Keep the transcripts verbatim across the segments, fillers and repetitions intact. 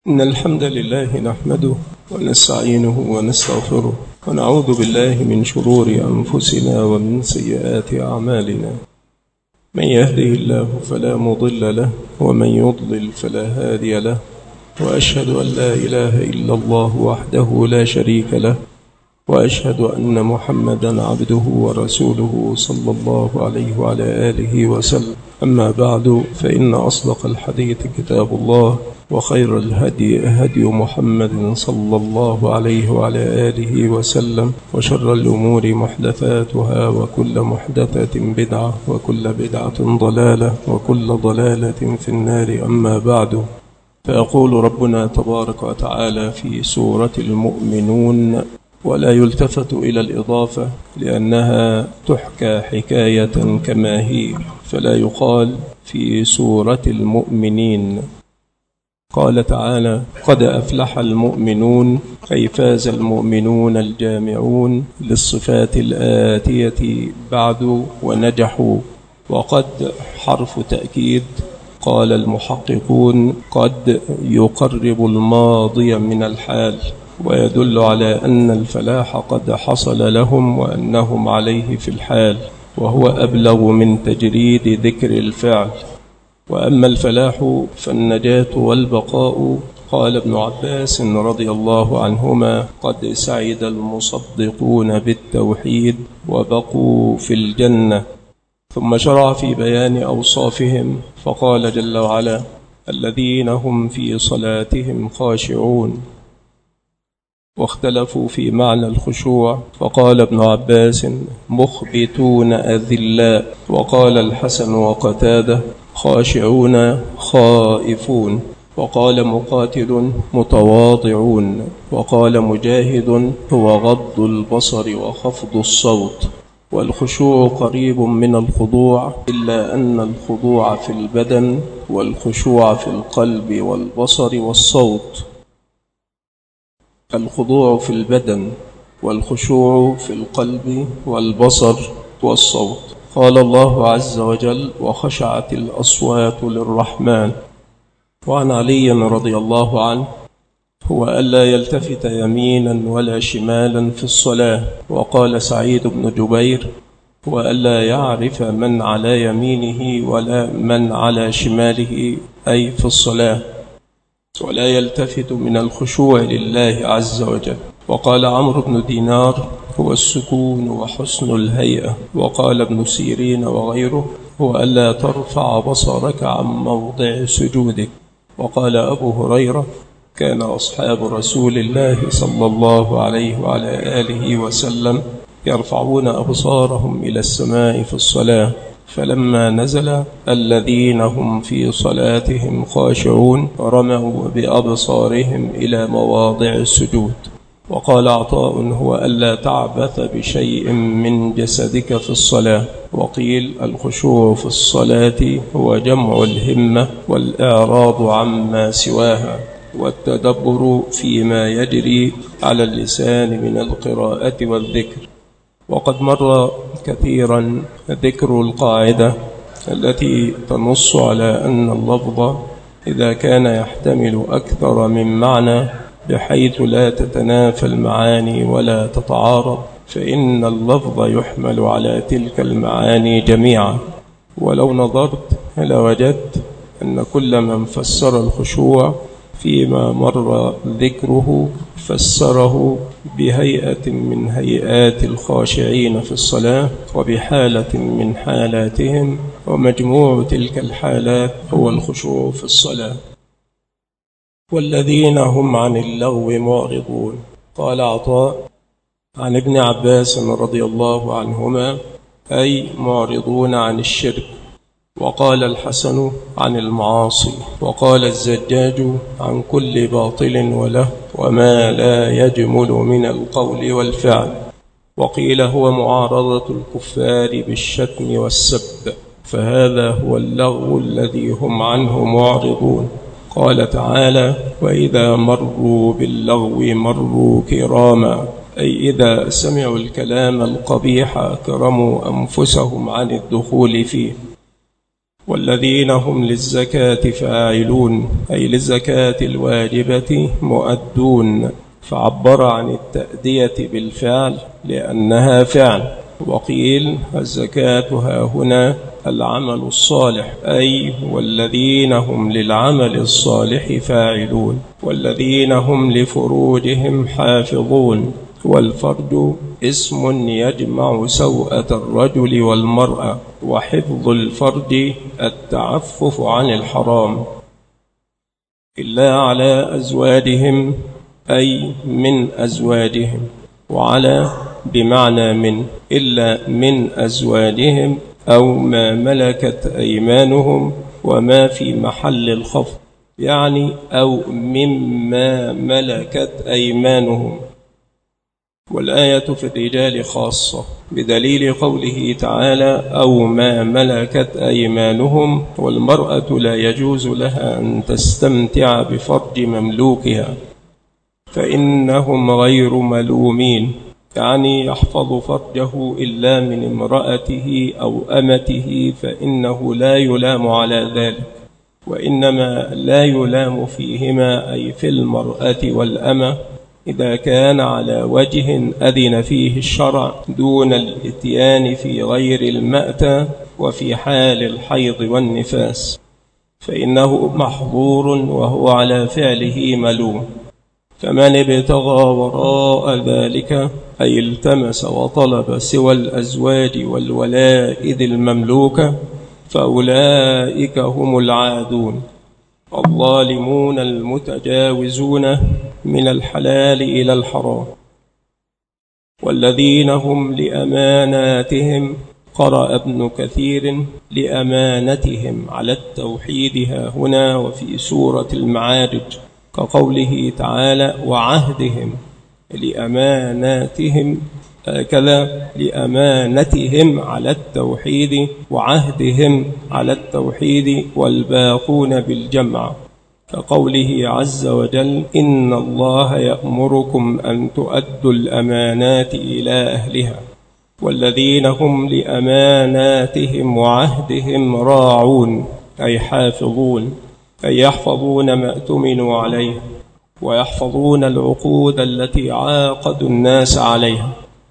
إن الحمد لله نحمده ونستعينه ونستغفره ونعوذ بالله من شرور أنفسنا ومن سيئات أعمالنا. من يهده الله فلا مضل له ومن يضلل فلا هادي له، وأشهد أن لا إله إلا الله وحده لا شريك له، وأشهد أن محمدا عبده ورسوله صلى الله عليه وعلى آله وسلم. أما بعد، فإن أصدق الحديث كتاب الله، وخير الهدي هدي محمد صلى الله عليه وعلى آله وسلم، وشر الأمور محدثاتها، وكل محدثة بدعة، وكل بدعة ضلالة، وكل ضلالة في النار. أما بعد، فيقول ربنا تبارك وتعالى في سورة المؤمنون: ولا يلتفت إلى الإضافة لأنها تحكى حكاية كما هي، فلا يقال في سورة المؤمنين. قال تعالى: قد أفلح المؤمنون، أي فاز المؤمنون الجامعون للصفات الآتية بعد ونجحوا. وقد حرف تأكيد. قال المحققون: قد يقرب الماضي من الحال، ويدل على أن الفلاح قد حصل لهم وأنهم عليه في الحال، وهو أبلغ من تجريد ذكر الفعل. وأما الفلاح فالنجاة والبقاء. قال ابن عباس رضي الله عنهما: قد سعد المصدقون بالتوحيد وبقوا في الجنة. ثم شرع في بيان أوصافهم فقال جل وعلا: الذين هم في صلاتهم خاشعون. واختلفوا في معنى الخشوع، فقال ابن عباس: مخبتون أذلاء. وقال الحسن وقتادة: خاشعون خائفون. وقال مقاتل: متواضعون. وقال مجاهد: هو غض البصر وخفض الصوت. والخشوع قريب من الخضوع، إلا أن الخضوع في البدن والخشوع في القلب والبصر والصوت. الخضوع في البدن والخشوع في القلب والبصر والصوت. قال الله عز وجل: وخشعت الأصوات للرحمن. وعن علي رضي الله عنه: هو ألا يلتفت يمينا ولا شمالا في الصلاة. وقال سعيد بن جبير: هو ألا يعرف من على يمينه ولا من على شماله، أي في الصلاة، ولا يلتفت من الخشوع لله عز وجل. وقال عمرو بن دينار: هو السكون وحسن الهيئة. وقال ابن سيرين وغيره: هو ألا ترفع بصرك عن موضع سجودك. وقال أبو هريرة: كان أصحاب رسول الله صلى الله عليه وعلى آله وسلم يرفعون أبصارهم إلى السماء في الصلاة، فلما نزل الذين هم في صلاتهم خاشعون رموا بأبصارهم إلى مواضع السجود. وقال عطاء: هو ألا تعبث بشيء من جسدك في الصلاة. وقيل: الخشوع في الصلاة هو جمع الهمة والإعراض عما سواها، والتدبر فيما يجري على اللسان من القراءة والذكر. وقد مر كثيرا ذكر القاعدة التي تنص على أن اللفظ إذا كان يحتمل أكثر من معنى بحيث لا تتنافى المعاني ولا تتعارض، فإن اللفظ يحمل على تلك المعاني جميعا. ولو نظرت لوجدت أن كل من فسر الخشوع فيما مر ذكره فسره بهيئة من هيئات الخاشعين في الصلاة، وبحالة من حالاتهم، ومجموع تلك الحالات هو الخشوع في الصلاة. والذين هم عن اللغو معرضون. قال عطاء عن ابن عباس رضي الله عنهما: أي معرضون عن الشرك. وقال الحسن: عن المعاصي. وقال الزجاج: عن كل باطل وله وما لا يجمل من القول والفعل. وقيل: هو معارضة الكفار بالشتم والسب، فهذا هو اللغو الذي هم عنه معرضون. قال تعالى: وإذا مروا باللغو مروا كراما، أي إذا سمعوا الكلام القبيح أكرموا أنفسهم عن الدخول فيه. والذين هم للزكاة فاعلون، أي للزكاة الواجبة مؤدون، فعبر عن التأدية بالفعل لأنها فعل. وقيل الزكاة ها هنا العمل الصالح، أي والذين هم للعمل الصالح فاعلون، والذين هم لفروجهم حافظون. والفرج اسم يجمع سوءة الرجل والمرأة، وحفظ الفرج التعفف عن الحرام إلا على أزواجهم، أي من أزواجهم، وعلى بمعنى من، إلا من أزواجهم أو ما ملكت أيمانهم، وما في محل الخفض يعني أو مما ملكت أيمانهم. والآية في الرجال خاصة بدليل قوله تعالى أو ما ملكت أيمانهم، والمرأة لا يجوز لها أن تستمتع بفرج مملوكها فإنهم غير ملومين، يعني يحفظ فرجه إلا من امرأته أو أمته فإنه لا يلام على ذلك، وإنما لا يلام فيهما أي في المرأة والأمة إذا كان على وجه أذن فيه الشرع دون الإتيان في غير المأتى وفي حال الحيض والنفاس، فإنه محظور وهو على فعله ملوم. فمن ابتغى وراء ذلك أي التمس وطلب سوى الأزواج والولائد المملوكة فأولئك هم العادون الظالمون المتجاوزون من الحلال إلى الحرام. والذين هم لأماناتهم، قرأ ابن كثير لأمانتهم على التوحيد ها هنا وفي سورة المعارج، كقوله تعالى وعهدهم، لأماناتهم كذا لأمانتهم على التوحيد وعهدهم على التوحيد، والباقون بالجمع، كقوله عز وجل إن الله يأمركم أن تؤدوا الأمانات إلى أهلها. والذين هم لأماناتهم وعهدهم راعون أي حافظون، أي يحفظون ما اؤتمنوا عليه، ويحفظون العقود التي عاقدوا الناس عليها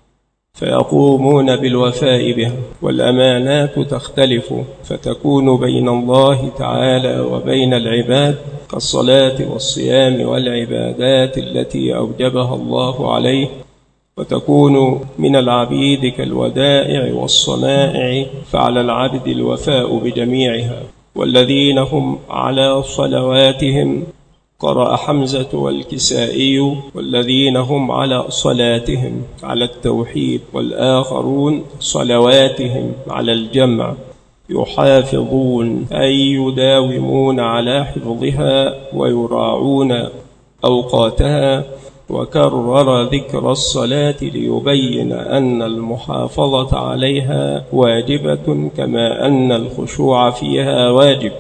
فيقومون بالوفاء بها. والأمانات تختلف فتكون بين الله تعالى وبين العباد كالصلاة والصيام والعبادات التي أوجبها الله عليه، وتكون من العبيد كالودائع والصنائع فعلى العبد الوفاء بجميعها. والذين هم على صلواتهم، قرأ حمزة والكسائي والذين هم على صلاتهم على التوحيد، والآخرون صلواتهم على الجمع، يحافظون أي يداومون على حفظها ويراعون أوقاتها. وكرر ذكر الصلاة ليبين أن المحافظة عليها واجبة كما أن الخشوع فيها واجب.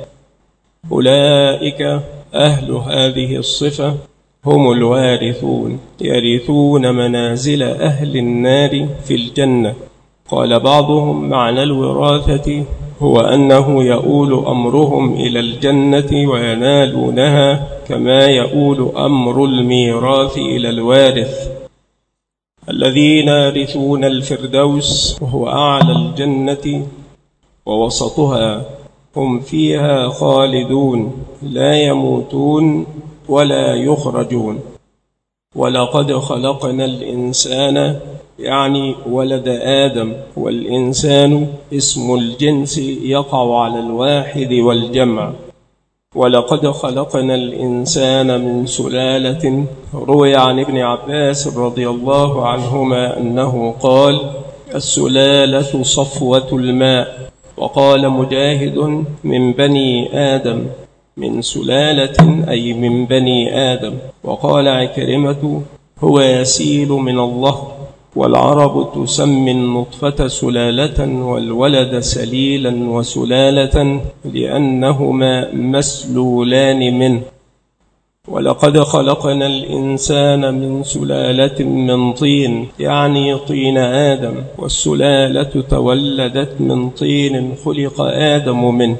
أولئك أهل هذه الصفة هم الوارثون، يرثون منازل أهل النار في الجنة. قال بعضهم معنى الوراثة هو أنه يؤول أمرهم إلى الجنة وينالونها كما يؤول أمر الميراث إلى الوارث. الذين يرثون الفردوس وهو أعلى الجنة ووسطها، هم فيها خالدون لا يموتون ولا يخرجون. ولقد خلقنا الإنسان يعني ولد آدم، والإنسان اسم الجنس يقع على الواحد والجمع. ولقد خلقنا الإنسان من سلالة، روي عن ابن عباس رضي الله عنهما أنه قال السلالة صفوة الماء. وقال مجاهد من بني آدم، من سلالة أي من بني آدم. وقال عكرمة هو يسيل من الله. والعرب تسمي النطفة سلالة والولد سليلا وسلالة لأنهما مسلولان منه. ولقد خلقنا الإنسان من سلالة من طين يعني طين آدم، والسلالة تولدت من طين خلق آدم منه.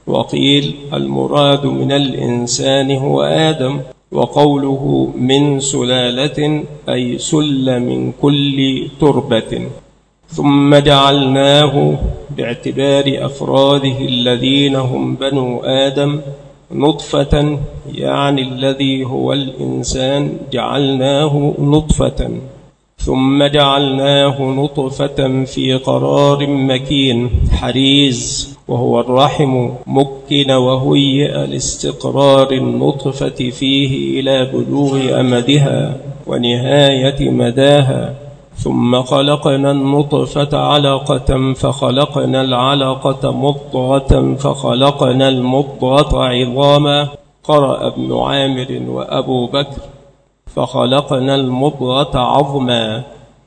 وقيل المراد من الإنسان هو آدم، وقوله من سلالة أي سل من كل تربة. ثم جعلناه باعتبار أفراده الذين هم بنو آدم نطفة، يعني الذي هو الإنسان جعلناه نطفة، ثم جعلناه نطفة في قرار مكين حريز، وهو الرحم، مكن وهيئ لاستقرار النطفة فيه إلى بلوغ أمدها ونهاية مداها. ثم خلقنا النطفة علقة، فخلقنا العلقة مضغة، فخلقنا المضغة عظاما. قرأ ابن عامر وأبو بكر فخلقنا المضغة عظما،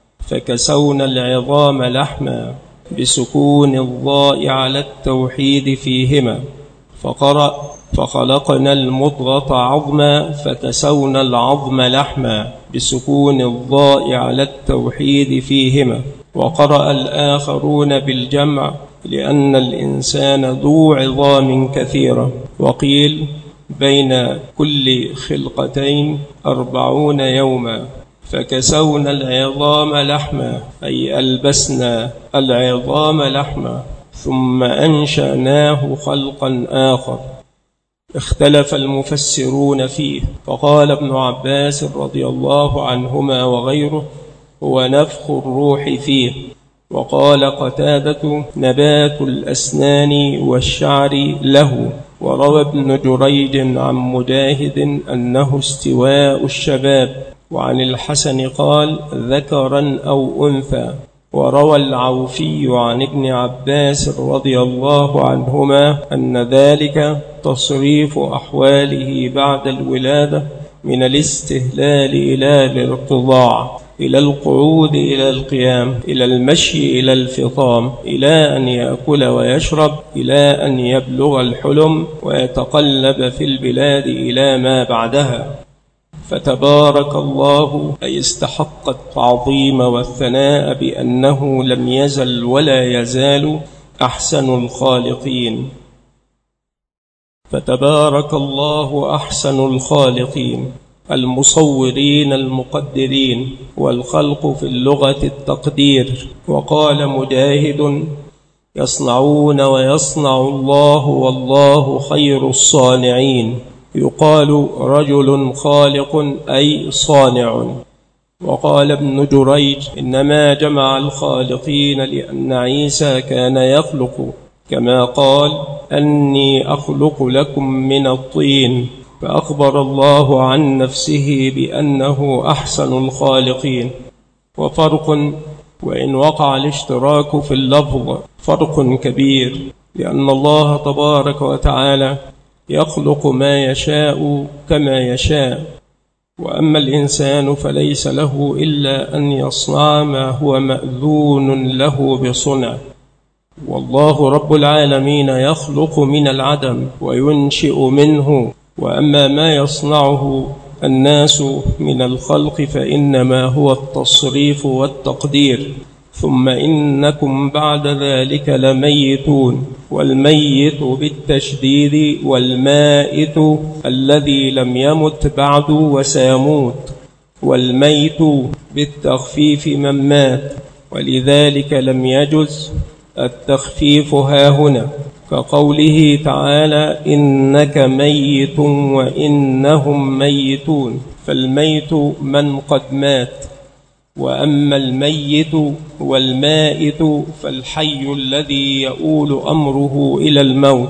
فكسونا العظام لحما بسكون الضاء على التوحيد فيهما. فقرأ فخلقنا المضغة عظما، فكسونا العظم لحما بسكون الضاء على التوحيد فيهما. وقرأ الآخرون بالجمع لأن الإنسان ذو عظام كثيرة. وقيل بين كل خلقتين أربعون يوما، فكسونا العظام لحما أي ألبسنا العظام لحما، ثم أنشأناه خلقا آخر. اختلف المفسرون فيه، فقال ابن عباس رضي الله عنهما وغيره هو نفخ الروح فيه. وقال قتادة نبات الأسنان والشعر له. وروى ابن جريج عن مجاهد أنه استواء الشباب، وعن الحسن قال ذكرا أو أنثى. وروى العوفي عن ابن عباس رضي الله عنهما أن ذلك تصريف أحواله بعد الولادة من الاستهلال إلى الارتضاع، إلى القعود إلى القيام، إلى المشي إلى الفطام، إلى أن يأكل ويشرب، إلى أن يبلغ الحلم ويتقلب في البلاد إلى ما بعدها. فتبارك الله أي استحق التعظيم والثناء بأنه لم يزل ولا يزال أحسن الخالقين. فتبارك الله أحسن الخالقين المصورين المقدرين، والخلق في اللغة التقدير. وقال مجاهد يصنعون ويصنع الله والله خير الصانعين. يقال رجل خالق أي صانع. وقال ابن جريج إنما جمع الخالقين لأن عيسى كان يخلق، كما قال أني أخلق لكم من الطين، فأخبر الله عن نفسه بأنه أحسن الخالقين. وفرق، وإن وقع الاشتراك في اللفظ، فرق كبير، لأن الله تبارك وتعالى يخلق ما يشاء كما يشاء، وأما الإنسان فليس له إلا أن يصنع ما هو مأذون له بصنع. والله رب العالمين يخلق من العدم وينشئ منه، وأما ما يصنعه الناس من الخلق فإنما هو التصريف والتقدير. ثم إنكم بعد ذلك لميتون، والميت بالتشديد، والمائت الذي لم يمت بعد وسيموت، والميت بالتخفيف من مات، ولذلك لم يجز التخفيف هاهنا، كقوله تعالى إنك ميت وإنهم ميتون، فالميت من قد مات. وأما الميت والمائت فالحي الذي يؤول أمره إلى الموت.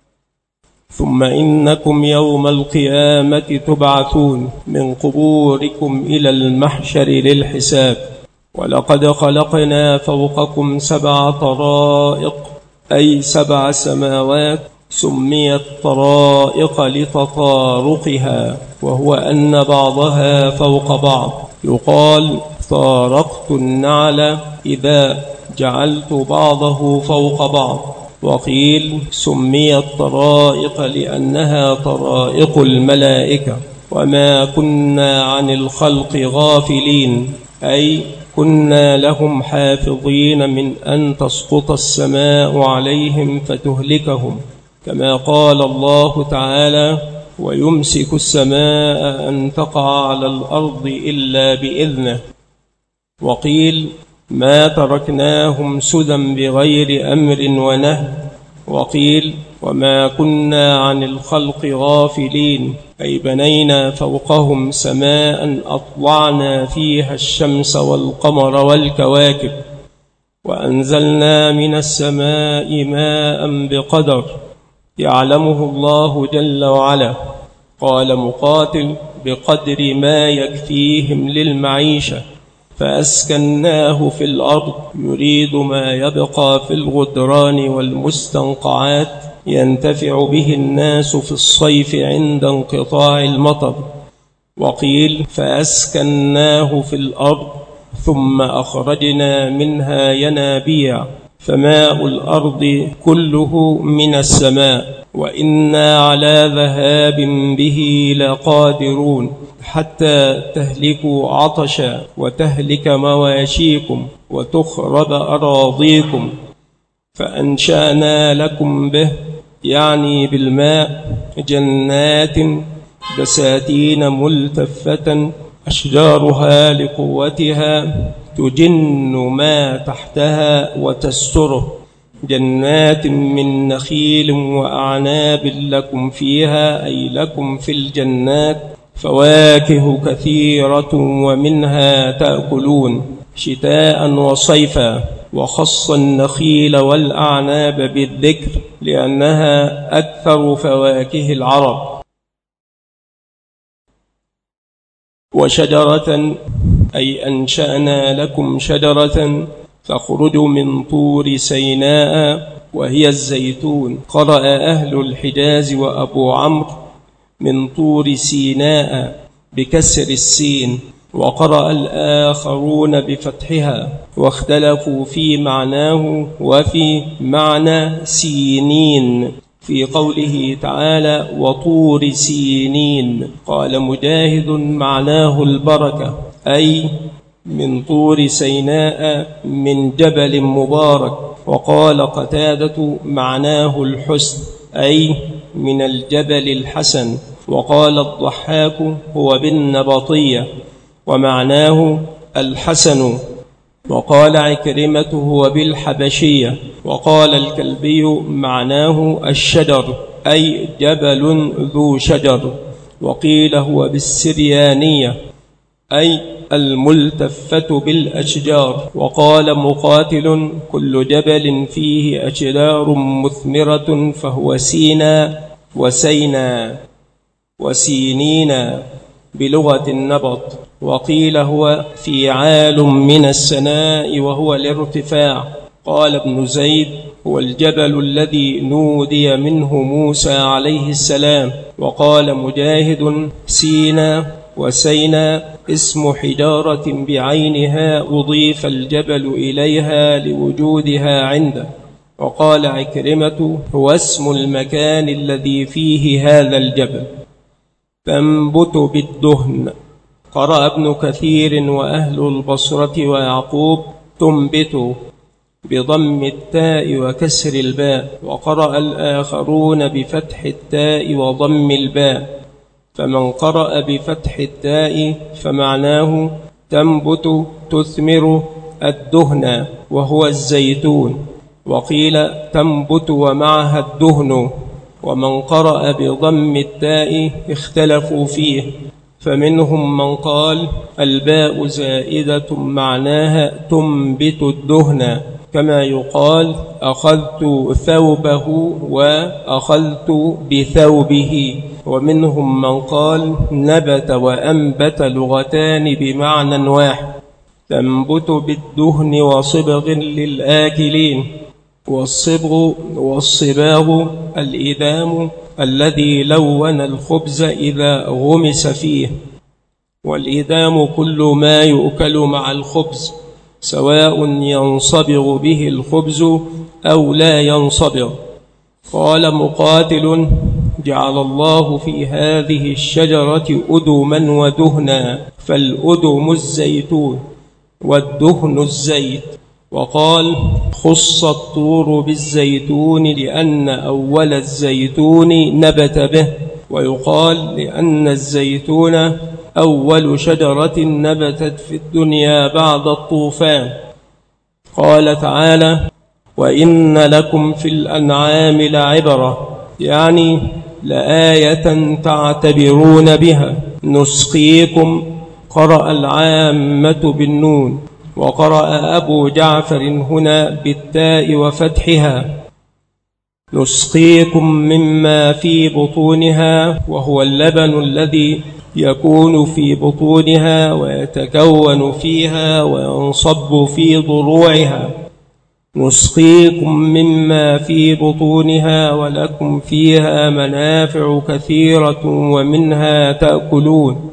ثم إنكم يوم القيامة تبعثون من قبوركم إلى المحشر للحساب. ولقد خلقنا فوقكم سبع طرائق أي سبع سماوات، سميت طرائق لتطارقها، وهو أن بعضها فوق بعض. يقال طارقت النعل إذا جعلت بعضه فوق بعض. وقيل سميت طرائق لأنها طرائق الملائكة. وما كنا عن الخلق غافلين أي كنا لهم حافظين من أن تسقط السماء عليهم فتهلكهم. كما قال الله تعالى: ويمسك السماء أن تقع على الأرض إلا بإذنه. وقيل: ما تركناهم سدى بغير أمر ونهي. وقيل: وما كنا عن الخلق غافلين، أي بنينا فوقهم سماء أطلعنا فيها الشمس والقمر والكواكب، وأنزلنا من السماء ماء بقدر يعلمه الله جل وعلا. قال مقاتل: بقدر ما يكفيهم للمعيشة، فأسكناه في الأرض، يريد ما يبقى في الغدران والمستنقعات ينتفع به الناس في الصيف عند انقطاع المطر. وقيل: فأسكناه في الأرض ثم أخرجنا منها ينابيع، فماء الأرض كله من السماء، وإنا على ذهاب به لقادرون، حتى تهلكوا عطشا وتهلك مواشيكم وتخرب أراضيكم، فأنشأنا لكم به، يعني بالماء، جنات بساتين ملتفة أشجارها لقوتها تجن ما تحتها وتستره، جنات من نخيل وأعناب لكم فيها، أي لكم في الجنات، فواكه كثيرة ومنها تأكلون شتاء وصيفا. وخص النخيل والأعناب بالذكر لأنها أكثر فواكه العرب. وشجرة، أي أنشأنا لكم شجرة تخرج من طور سيناء وهي الزيتون. قرأ أهل الحجاز وأبو عمرو من طور سيناء بكسر السين، وقرأ الآخرون بفتحها، واختلفوا في معناه وفي معنى سينين في قوله تعالى: وطور سينين. قال مجاهد: معناه البركة، أي من طور سيناء من جبل مبارك. وقال قتادة: معناه الحسن، أي من الجبل الحسن. وقال الضحاك: هو بالنبطية ومعناه الحسن. وقال عكرمة: هو بالحبشية. وقال الكلبي: معناه الشجر، أي جبل ذو شجر. وقيل: هو بالسريانية، أي الملتفة بالأشجار. وقال مقاتل: كل جبل فيه أشجار مثمرة فهو سينا وسينا وسينينا بلغة النبط. وقيل: هو فيعال من السناء وهو الارتفاع. قال ابن زيد: هو الجبل الذي نودي منه موسى عليه السلام. وقال مجاهد: سينا وسينا اسم حجارة بعينها أضيف الجبل إليها لوجودها عنده. وقال عكرمة: هو اسم المكان الذي فيه هذا الجبل. تنبت بالدهن. قرأ ابن كثير وأهل البصرة ويعقوب: تنبت بضم التاء وكسر الباء. وقرأ الآخرون بفتح التاء وضم الباء. فمن قرأ بفتح التاء فمعناه تنبت تثمر الدهن وهو الزيتون. وقيل: تنبت ومعها الدهن. ومن قرأ بضم التاء اختلفوا فيه، فمنهم من قال: الباء زائدة معناها تنبت الدهن، كما يقال: أخذت ثوبه وأخذت بثوبه. ومنهم من قال: نبت وأنبت لغتان بمعنى واحد، تنبت بالدهن وصبغ للآكلين. والصبغ والصباغ الإدام الذي لون الخبز إذا غمس فيه. والإدام كل ما يؤكل مع الخبز، سواء ينصبغ به الخبز أو لا ينصبغ. قال مقاتل: جعل الله في هذه الشجرة أدما ودهنا، فالأدم الزيتون والدهن الزيت. وقال خص الطور بالزيتون لأن أول الزيتون نبت به، ويقال لأن الزيتون أول شجرة نبتت في الدنيا بعد الطوفان. قال تعالى وإن لكم في الأنعام لعبرة، يعني لآية تعتبرون بها. نسقيكم قرأ العامة بالنون، وقرأ أبو جعفر هنا بالتاء وفتحها. نسقيكم مما في بطونها، وهو اللبن الذي يكون في بطونها ويتكون فيها وينصب في ضروعها. نسقيكم مما في بطونها ولكم فيها منافع كثيرة ومنها تأكلون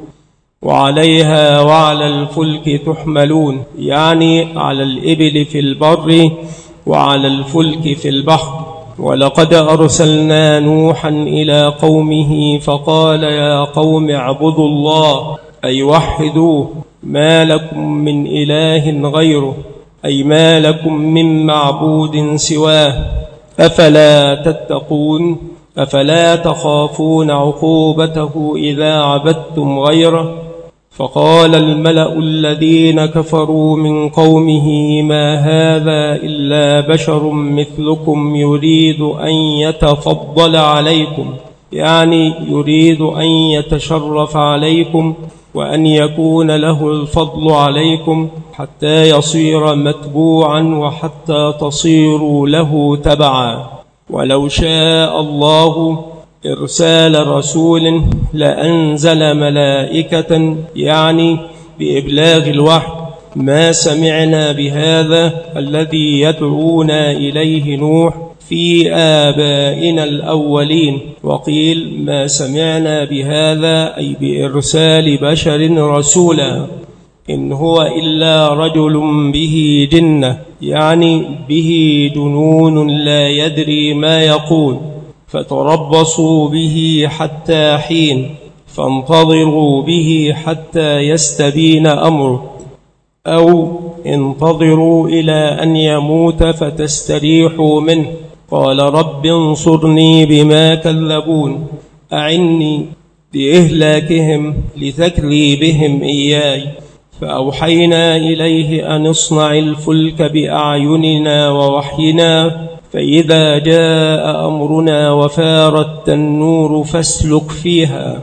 وعليها وعلى الفلك تحملون، يعني على الإبل في البر وعلى الفلك في البحر. ولقد أرسلنا نوحا إلى قومه فقال يا قوم اعبدوا الله، أي وحدوه، ما لكم من إله غيره، أي ما لكم من معبود سواه، أفلا تتقون، أفلا تخافون عقوبته إذا عبدتم غيره. فقال الملأ الذين كفروا من قومه ما هذا إلا بشر مثلكم يريد أن يتفضل عليكم، يعني يريد أن يتشرف عليكم وأن يكون له الفضل عليكم حتى يصير متبوعا وحتى تصيروا له تبعا. ولو شاء الله إرسال رسول لأنزل ملائكة، يعني بإبلاغ الوحي. ما سمعنا بهذا الذي يدعونا إليه نوح في آبائنا الأولين. وقيل ما سمعنا بهذا أي بإرسال بشر رسولا، إن هو إلا رجل به جنة، يعني به جنون لا يدري ما يقول، فتربصوا به حتى حين، فانتظروا به حتى يستبين أمره، أو انتظروا إلى أن يموت فتستريحوا منه. قال رب انصرني بما كذبون، أعني بإهلاكهم لتكذيبهم إياي. فأوحينا إليه أن اصنع الفلك بأعيننا ووحينا، فإذا جاء أمرنا وفار التنور فاسلك فيها.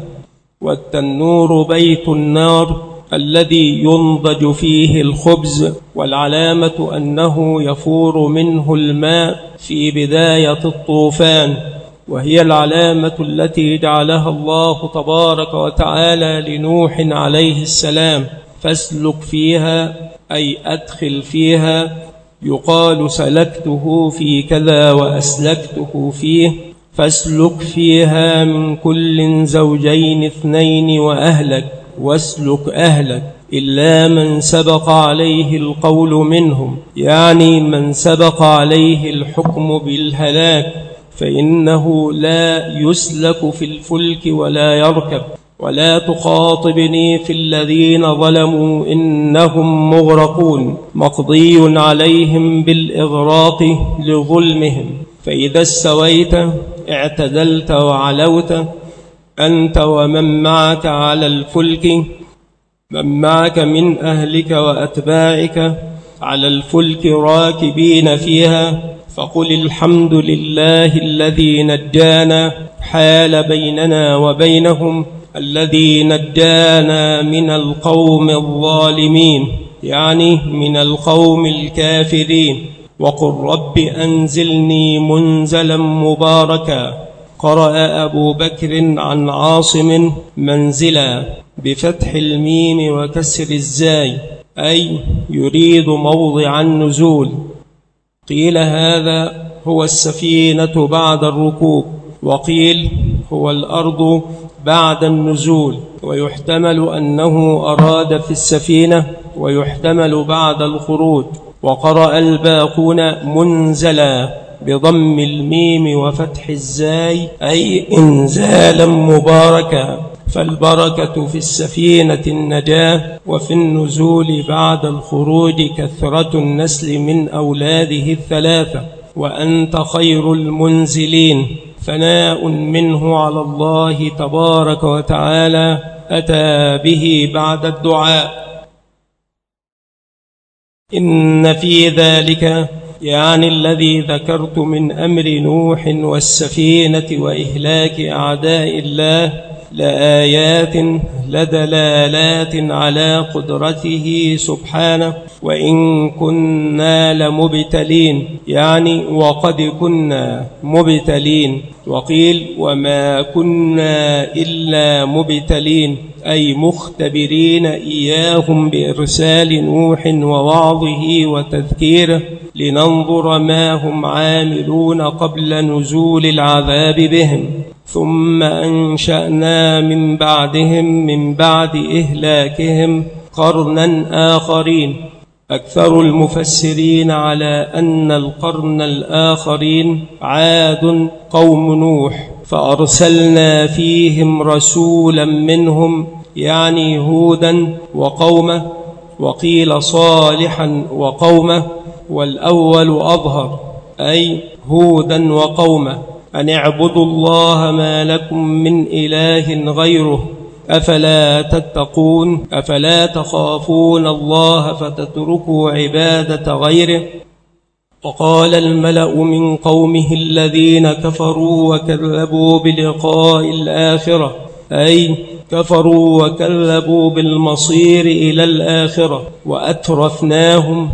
والتنور بيت النار الذي ينضج فيه الخبز، والعلامة أنه يفور منه الماء في بداية الطوفان، وهي العلامة التي جعلها الله تبارك وتعالى لنوح عليه السلام. فاسلك فيها أي أدخل فيها، يقال سلكته في كذا وأسلكته فيه. فاسلك فيها من كل زوجين اثنين وأهلك، واسلك أهلك إلا من سبق عليه القول منهم، يعني من سبق عليه الحكم بالهلاك، فإنه لا يسلك في الفلك ولا يركب. ولا تخاطبني في الذين ظلموا إنهم مغرقون، مقضي عليهم بالإغراق لظلمهم. فإذا استويت اعتدلت وعلوت أنت ومن معك على الفلك، من معك من أهلك وأتباعك على الفلك راكبين فيها، فقل الحمد لله الذي نجانا، حال بيننا وبينهم، الذي نجانا من القوم الظالمين، يعني من القوم الكافرين. وقل رب أنزلني منزلا مباركا. قرأ أبو بكر عن عاصم منزلا بفتح الميم وكسر الزاي، أي يريد موضع النزول. قيل هذا هو السفينة بعد الركوب، وقيل هو الأرض بعد النزول، ويحتمل أنه أراد في السفينة، ويحتمل بعد الخروج. وقرأ الباقون منزلا بضم الميم وفتح الزاي، أي إنزالا مباركا. فالبركة في السفينة النجاة، وفي النزول بعد الخروج كثرة النسل من أولاده الثلاثة، وأنت خير المنزلين. ثناء منه على الله تبارك وتعالى أتى به بعد الدعاء. إن في ذلك، يعني الذي ذكرت من أمر نوح والسفينة وإهلاك أعداء الله، لآيات لدلالات على قدرته سبحانه، وإن كنا لمبتلين، يعني وقد كنا مبتلين. وقيل وما كنا إلا مبتلين، أي مختبرين إياهم بإرسال نوح ووعظه وتذكيره، لننظر ما هم عاملون قبل نزول العذاب بهم. ثم أنشأنا من بعدهم من بعد إهلاكهم قرنا آخرين. أكثر المفسرين على أن القرن الآخرين عاد قوم نوح، فأرسلنا فيهم رسولا منهم، يعني هودا وقومه، وقيل صالحا وقومه، والأول أظهر، أي هودا وقومه، أن اعبدوا الله ما لكم من إله غيره أفلا تتقون، أفلا تخافون الله فتتركوا عبادة غيره. وقال الملأ من قومه الذين كفروا وكذبوا بلقاء الآخرة، أي كفروا وكذبوا بالمصير إلى الآخرة، وأترفناهم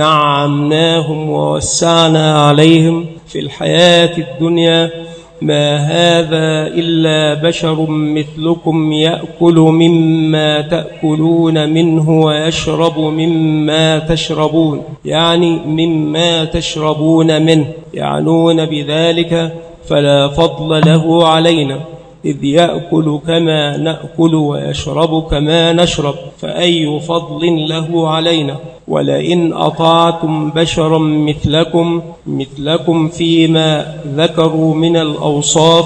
نعمناهم ووسعنا عليهم في الحياة الدنيا، ما هذا إلا بشر مثلكم يأكل مما تأكلون منه ويشرب مما تشربون، يعني مما تشربون منه، يعنون بذلك فلا فضل له علينا، إذ يأكل كما نأكل ويشرب كما نشرب، فأي فضل له علينا؟ ولئن أطعتم بشرا مثلكم مثلكم فيما ذكروا من الأوصاف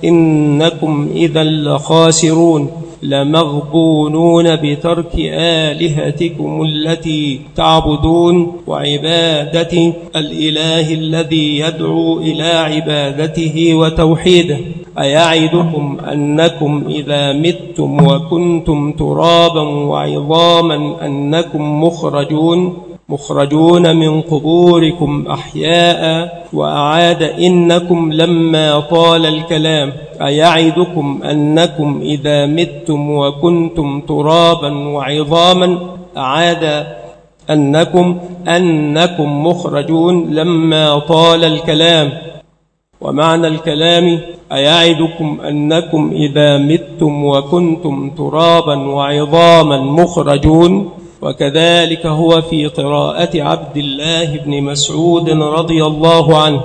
إنكم إذا لخاسرون، لمغبونون بترك آلهتكم التي تعبدون وعبادة الإله الذي يدعو إلى عبادته وتوحيده. أيعدكم أنكم إذا متم وكنتم ترابا وعظاما أنكم مخرجون مخرجون من قبوركم أحياء، وأعاد إنكم لما طال الكلام. أيعدكم أنكم إذا متم وكنتم ترابا وعظاما، أعاد أنكم أنكم مخرجون لما طال الكلام. ومعنى الكلام أيعدكم أنكم إذا متم وكنتم ترابا وعظاما مخرجون. وكذلك هو في قراءة عبد الله بن مسعود رضي الله عنه: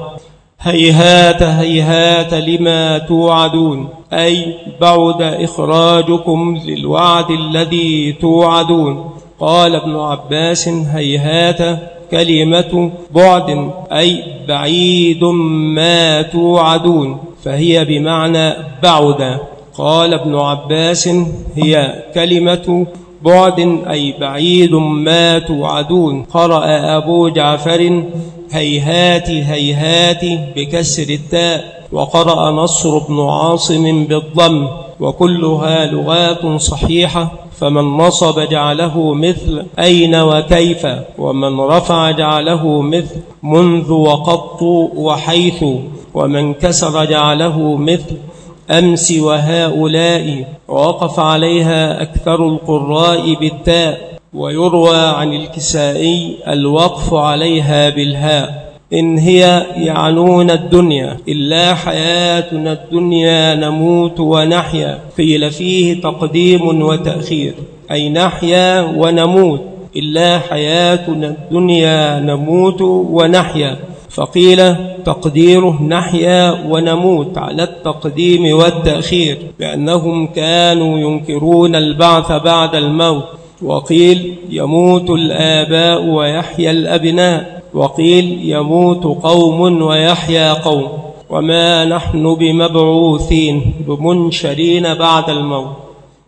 هيهات هيهات لما توعدون، أي بعد إخراجكم للوعد الذي توعدون. قال ابن عباس: هيهات كلمة بعد، أي بعيد ما توعدون، فهي بمعنى بعد. قال ابن عباس: هي كلمة بعد أي بعيد ما توعدون. قرأ أبو جعفر: هيهات هيهات بكسر التاء، وقرأ نصر بن عاصم بالضم، وكلها لغات صحيحة. فمن نصب جعله مثل أين وكيف، ومن رفع جعله مثل منذ وقط وحيث، ومن كسر جعله مثل أمس وهؤلاء. ووقف عليها أكثر القراء بالتاء، ويروى عن الكسائي الوقف عليها بالهاء. إن هي يعنون الدنيا إلا حياتنا الدنيا نموت ونحيا. قيل فيه تقديم وتأخير، أي نحيا ونموت، إلا حياتنا الدنيا نموت ونحيا. فقيل تقديره نحيا ونموت على التقديم والتأخير، بأنهم كانوا ينكرون البعث بعد الموت. وقيل يموت الآباء ويحيا الأبناء، وقيل يموت قوم ويحيا قوم، وما نحن بمبعوثين بمنشرين بعد الموت.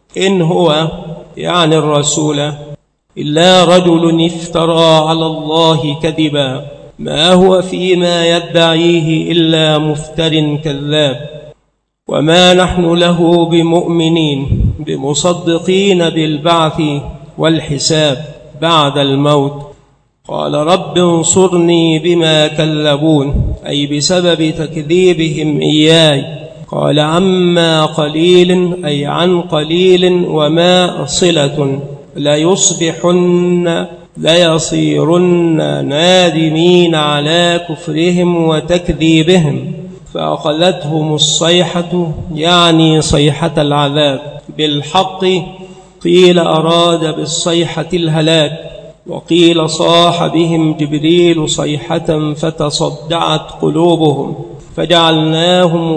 إن هو يعني الرسول إلا رجل افترى على الله كذبا، ما هو فيما يدعيه إلا مفتر كذاب، وما نحن له بمؤمنين بمصدقين بالبعث والحساب بعد الموت. قال رب انصرني بما كذبون، أي بسبب تكذيبهم إياي. قال عما قليل، أي عن قليل، وما صلة، ليصبحن ليصيرن نادمين على كفرهم وتكذيبهم. فأخذتهم الصيحة، يعني صيحة العذاب، بالحق. قيل أراد بالصيحة الهلاك، وقيل صاح بهم جبريل صيحة فتصدعت قلوبهم فجعلناهم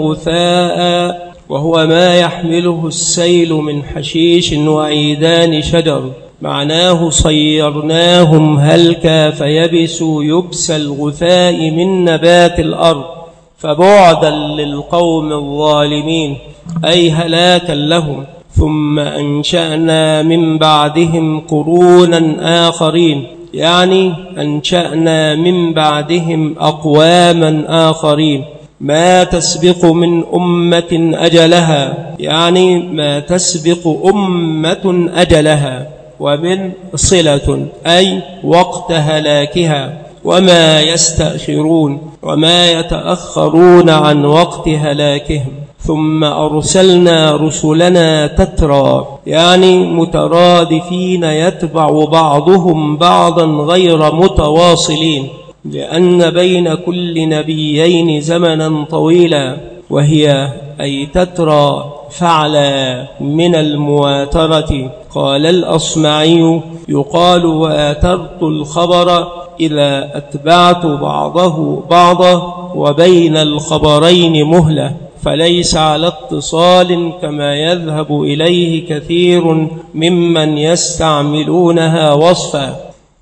غثاء، وهو ما يحمله السيل من حشيش وعيدان شجر. معناه صيرناهم هلكا فيبسوا يبس الغثاء من نبات الأرض، فبعدا للقوم الظالمين، أي هلاكا لهم. ثم أنشأنا من بعدهم قرونا آخرين، يعني أنشأنا من بعدهم أقواما آخرين. ما تسبق من أمة أجلها، يعني ما تسبق أمة أجلها. ومن صلة، أي وقت هلاكها. وما يستأخرون، وما يتأخرون عن وقت هلاكهم. ثم أرسلنا رسلنا تترى، يعني مترادفين يتبع بعضهم بعضا غير متواصلين، لأن بين كل نبيين زمنا طويلا. وهي أي تترى فعلا من المواترة. قال الأصمعي يقال وآترت الخبر إذا أتبعت بعضه بعضا، وبين الخبرين مهلة، فليس على اتصال كما يذهب إليه كثير ممن يستعملونها وصفا.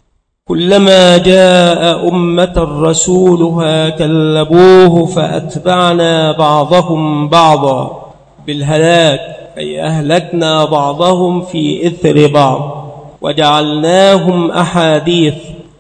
كلما جاء أمة رسولها كذبوه فأتبعنا بعضهم بعضا بالهلاك، أي أهلكنا بعضهم في إثر بعض. وجعلناهم أحاديث،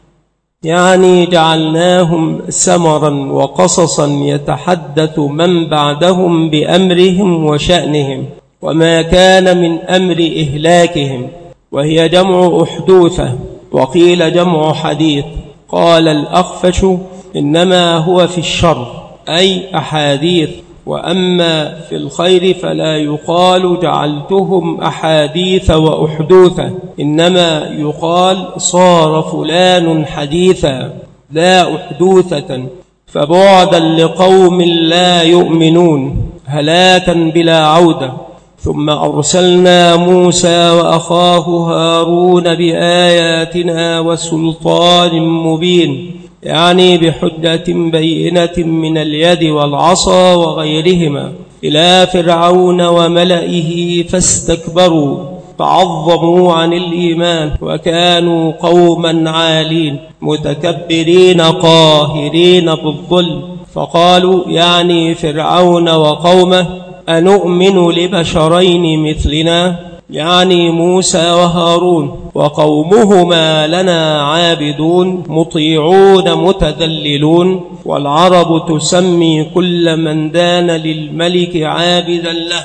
يعني جعلناهم سمرا وقصصا يتحدث من بعدهم بأمرهم وشأنهم، وما كان من أمر إهلاكهم. وهي جمع أحدوثة، وقيل جمع حديث. قال الأخفش إنما هو في الشر، أي أحاديث. وأما في الخير فلا يقال جعلتهم أحاديث وأحدوثة، إنما يقال صار فلان حديثا لا أحدوثة. فبعدا لقوم لا يؤمنون، هلاكا بلا عودة. ثم أرسلنا موسى وأخاه هارون بآياتنا وسلطان مبين، يعني بحجة بينة من اليد والعصا وغيرهما، إلى فرعون وملئه فاستكبروا تعظموا عن الإيمان، وكانوا قوما عالين متكبرين قاهرين بالظلم. فقالوا، يعني فرعون وقومه، أنؤمن لبشرين مثلنا، يعني موسى وهارون، وقومهما لنا عابدون مطيعون متذللون. والعرب تسمي كل من دان للملك عابدا له.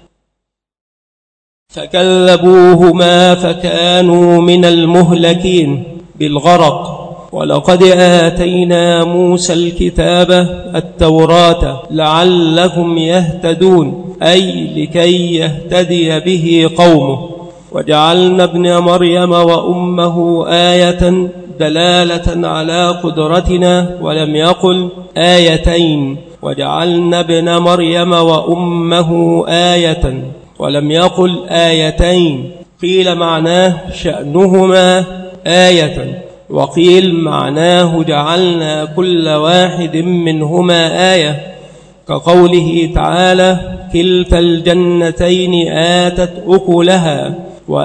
فكذبوهما فكانوا من المهلكين بالغرق. ولقد آتينا موسى الكتاب التوراة لعلهم يهتدون، أي لكي يهتدي به قومه. وجعلنا ابن مريم وأمه آية دلالة على قدرتنا، ولم يقل آيتين. وجعلنا ابن مريم وأمه آية، ولم يقل آيتين. قيل معناه شأنهما آية، وقيل معناه جعلنا كل واحد منهما آية، كقوله تعالى كلتا الجنتين آتت أكلها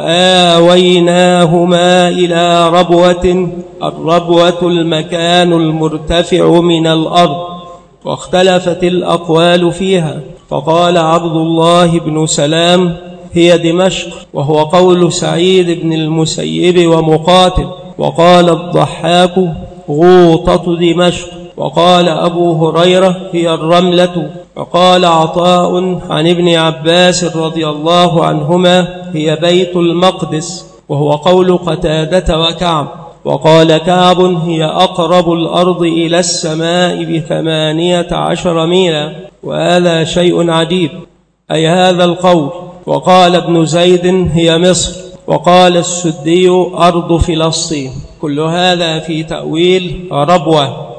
وآويناهما إلى ربوة. الربوة المكان المرتفع من الأرض، واختلفت الأقوال فيها. فقال عبد الله بن سلام هي دمشق، وهو قول سعيد بن المسيب ومقاتل. وقال الضحاك غوطة دمشق. وقال أبو هريرة هي الرملة. وقال عطاء عن ابن عباس رضي الله عنهما هي بيت المقدس، وهو قول قتادة وكعب. وقال كعب هي أقرب الأرض إلى السماء بثمانية عشر ميلا، وهذا شيء عجيب، أي هذا القول. وقال ابن زيد هي مصر. وقال السدي أرض فلسطين. كل هذا في تأويل ربوة.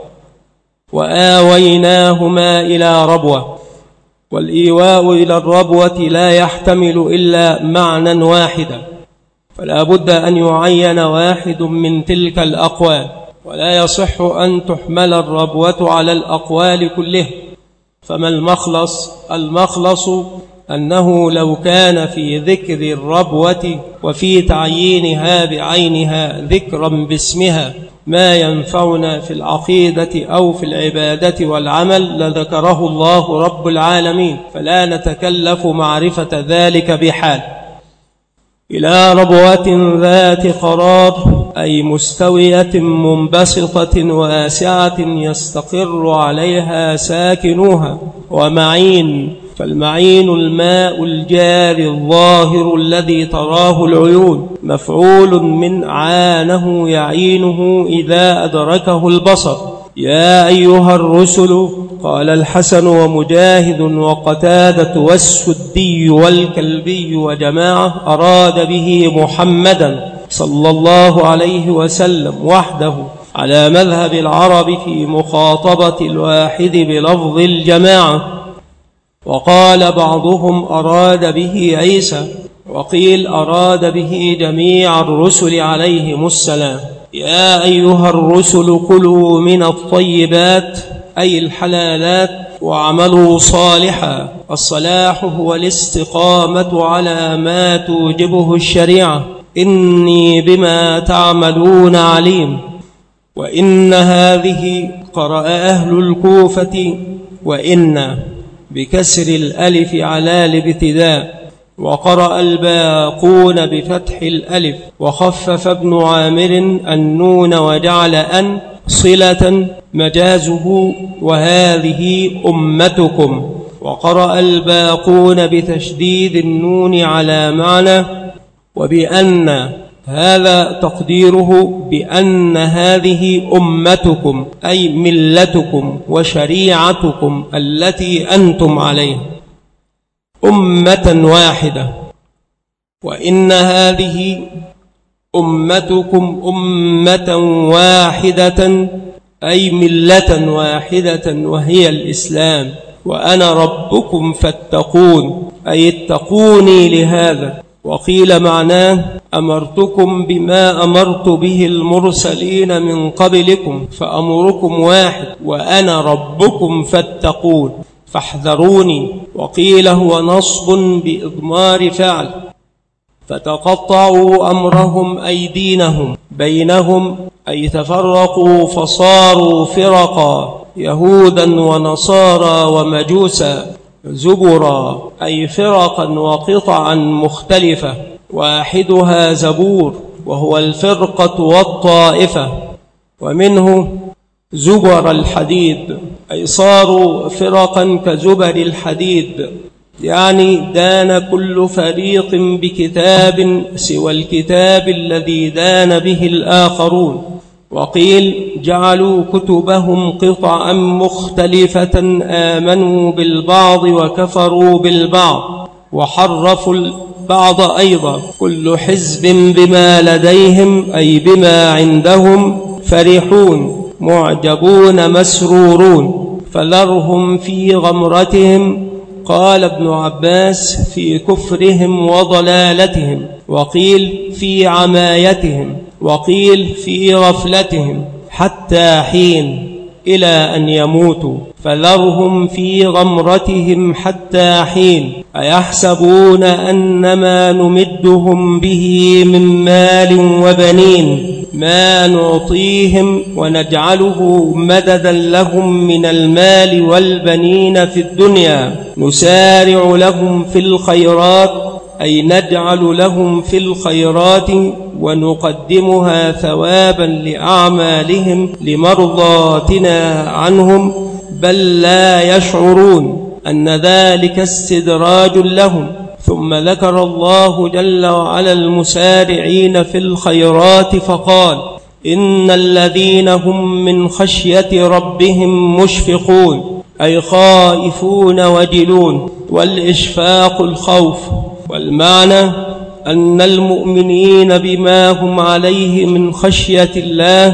وآويناهما إلى ربوة. والإيواء إلى الربوة لا يحتمل إلا معنى واحدا، فلا بد أن يعين واحد من تلك الأقوال، ولا يصح أن تحمل الربوة على الأقوال كلها. فما المخلص؟ المخلص أنه لو كان في ذكر الربوة وفي تعيينها بعينها ذكرا باسمها ما ينفعنا في العقيدة أو في العبادة والعمل لذكره الله رب العالمين، فلا نتكلف معرفة ذلك بحال. إلى ربوة ذات قرار، أي مستوية منبسطة واسعة يستقر عليها ساكنوها. ومعين، فالمعين الماء الجاري الظاهر الذي تراه العيون، مفعول من عانه يعينه إذا أدركه البصر. يا أيها الرسل، قال الحسن ومجاهد وقتادة والسدي والكلبي وجماعة أراد به محمدا صلى الله عليه وسلم وحده، على مذهب العرب في مخاطبة الواحد بلفظ الجماعة. وقال بعضهم أراد به عيسى، وقيل أراد به جميع الرسل عليهم السلام. يا أيها الرسل كلوا من الطيبات، أي الحلالات، وعملوا صالحا. الصلاح هو الاستقامة على ما توجبه الشريعة. إني بما تعملون عليم. وإن هذه قرأ أهل الكوفة وإن بكسر الألف على الابتداء، وقرأ الباقون بفتح الألف، وخفف ابن عامر النون وجعل أن صلة مجازه وهذه أمتكم. وقرأ الباقون بتشديد النون على معنى وبأن، هذا تقديره بأن هذه أمتكم أي ملتكم وشريعتكم التي أنتم عليها أمة واحدة. وإن هذه أمتكم أمة واحدة أي ملة واحدة وهي الإسلام. وأنا ربكم فاتقون أي اتقوني لهذا. وقيل معناه أمرتكم بما أمرت به المرسلين من قبلكم فأمركم واحد، وأنا ربكم فاتقون فاحذروني. وقيل هو نصب بإضمار فعل، فتقطعوا أمرهم أي دينهم بينهم، أي تفرقوا فصاروا فرقا، يهودا ونصارى ومجوسا، زبرا أي فرقا وقطعا مختلفة، واحدها زبور وهو الفرقة والطائفة. ومنه زبر الحديد، أي صاروا فرقا كزبر الحديد، يعني دان كل فريق بكتاب سوى الكتاب الذي دان به الآخرون. وقيل جعلوا كتبهم قطعا مختلفة، آمنوا بالبعض وكفروا بالبعض، وحرفوا البعض أيضا. كل حزب بما لديهم أي بما عندهم فرحون، معجبون مسرورون، فذرهم في غمرتهم. قال ابن عباس في كفرهم وضلالتهم، وقيل في عمايتهم، وقيل في غفلتهم حتى حين إلى أن يموتوا. فذرهم في غمرتهم حتى حين. أيحسبون أنما نمدهم به من مال وبنين ما نعطيهم ونجعله مددا لهم من المال والبنين في الدنيا، نسارع لهم في الخيرات أي نجعل لهم في الخيرات ونقدمها ثوابا لأعمالهم لمرضاتنا عنهم، بل لا يشعرون أن ذلك استدراج لهم. ثم ذكر الله جل وعلا المسارعين في الخيرات فقال: إن الذين هم من خشية ربهم مشفقون، أي خائفون وجلون، والإشفاق الخوف. والمعنى أن المؤمنين بما هم عليه من خشية الله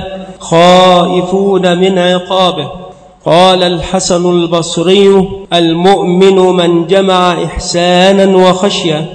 خائفون من عقابه. قال الحسن البصري: المؤمن من جمع إحسانا وخشية،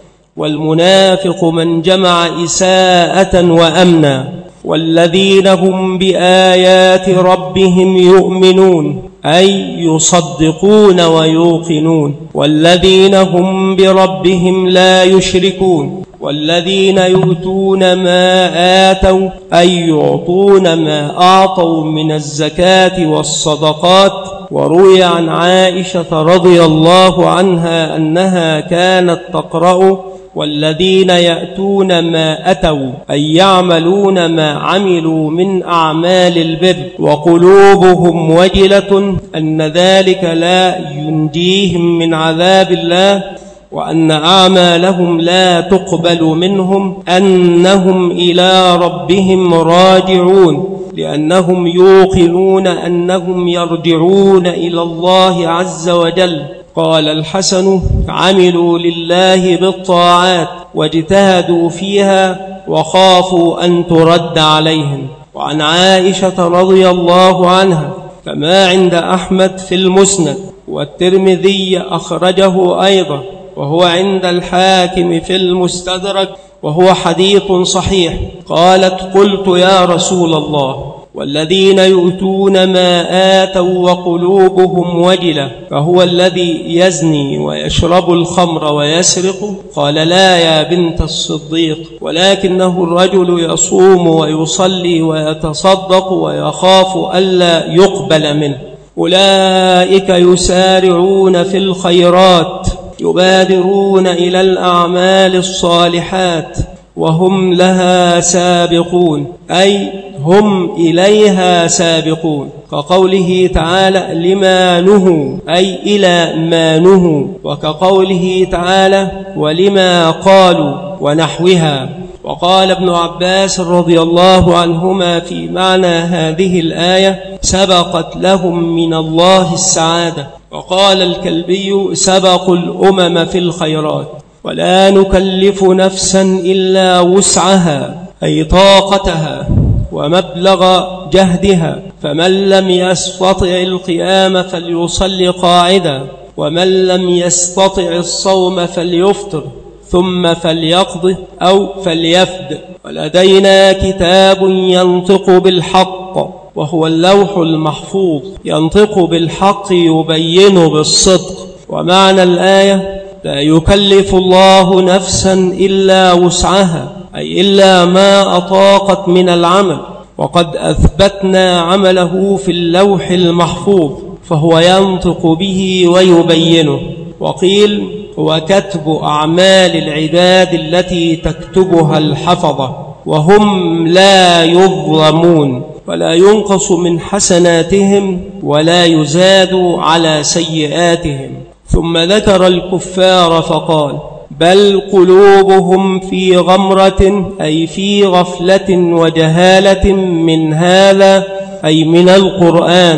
والمنافق من جمع إساءة وأمنا. والذين هم بآيات ربهم يؤمنون، أي يصدقون ويوقنون. والذين هم بربهم لا يشركون. والذين يؤتون ما آتوا، أي يعطون ما أعطوا من الزكاة والصدقات. وروي عن عائشة رضي الله عنها أنها كانت تقرأ: والذين يأتون ما أتوا، أي يعملون ما عملوا من أعمال البر، وقلوبهم وجلة أن ذلك لا ينجيهم من عذاب الله، وأن أعمالهم لا تقبل منهم، أنهم إلى ربهم راجعون، لأنهم يوقنون أنهم يرجعون إلى الله عز وجل. قال الحسن: عملوا لله بالطاعات واجتهدوا فيها وخافوا أن ترد عليهم. وعن عائشة رضي الله عنها كما عند أحمد في المسند، والترمذي أخرجه أيضا، وهو عند الحاكم في المستدرك، وهو حديث صحيح. قالت: قلت يا رسول الله، والذين يؤتون ما آتوا وقلوبهم وجلة، فهو الذي يزني ويشرب الخمر ويسرق؟ قال: لا يا بنت الصديق، ولكنه الرجل يصوم ويصلي ويتصدق ويخاف ألا يقبل منه. أولئك يسارعون في الخيرات، يبادرون إلى الأعمال الصالحات، وهم لها سابقون، أي هم إليها سابقون، كقوله تعالى: لما نهوا، أي إلى ما نهوا، وكقوله تعالى: ولما قالوا، ونحوها. وقال ابن عباس رضي الله عنهما في معنى هذه الآية: سبقت لهم من الله السعادة. وقال الكلبي: سبقوا الأمم في الخيرات. ولا نكلف نفسا إلا وسعها، أي طاقتها ومبلغ جهدها. فمن لم يستطع القيام فليصل قاعدا، ومن لم يستطع الصوم فليفطر، ثم فليقض أو فليفد. ولدينا كتاب ينطق بالحق، وهو اللوح المحفوظ، ينطق بالحق يبين بالصدق. ومعنى الآية: لا يكلف الله نفسا إلا وسعها، أي إلا ما أطاقت من العمل. وقد أثبتنا عمله في اللوح المحفوظ، فهو ينطق به ويبينه. وقيل: هو كتب أعمال العباد التي تكتبها الحفظة، وهم لا يظلمون، ولا ينقص من حسناتهم ولا يزاد على سيئاتهم. ثم ذكر الكفار فقال: بل قلوبهم في غمرة، أي في غفلة وجهالة من هذا، أي من القرآن.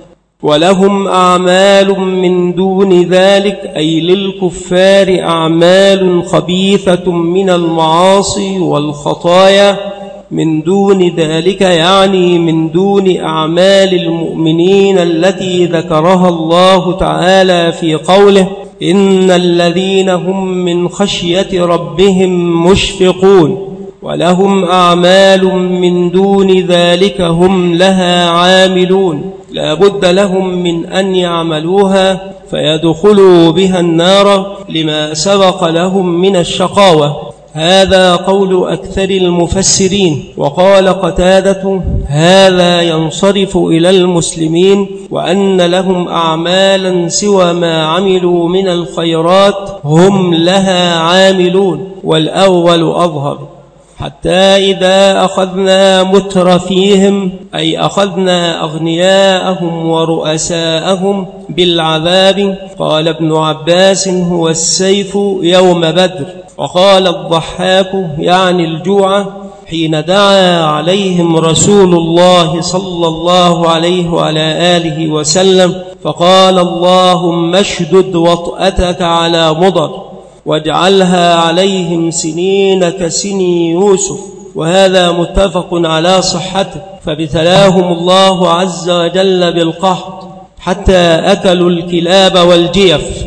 ولهم أعمال من دون ذلك، أي للكفار أعمال خبيثة من المعاصي والخطايا. من دون ذلك يعني من دون أعمال المؤمنين التي ذكرها الله تعالى في قوله: إن الذين هم من خشية ربهم مشفقون. ولهم أعمال من دون ذلك هم لها عاملون، لا بد لهم من أن يعملوها فيدخلوا بها النار لما سبق لهم من الشقاوة. هذا قول أكثر المفسرين. وقال قتادة: هذا ينصرف إلى المسلمين وأن لهم أعمالا سوى ما عملوا من الخيرات هم لها عاملون، والأول أظهر. حتى إذا أخذنا مترفيهم، أي أخذنا أغنياءهم ورؤساءهم بالعذاب. قال ابن عباس: هو السيف يوم بدر. وقال الضحاك: يعني الجوع، حين دعا عليهم رسول الله صلى الله عليه وعلى آله وسلم فقال: اللهم اشدد وطأتك على مضر واجعلها عليهم سنين كسني يوسف. وهذا متفق على صحته، فابتلاهم الله عز وجل بالقحط حتى أكلوا الكلاب والجيف،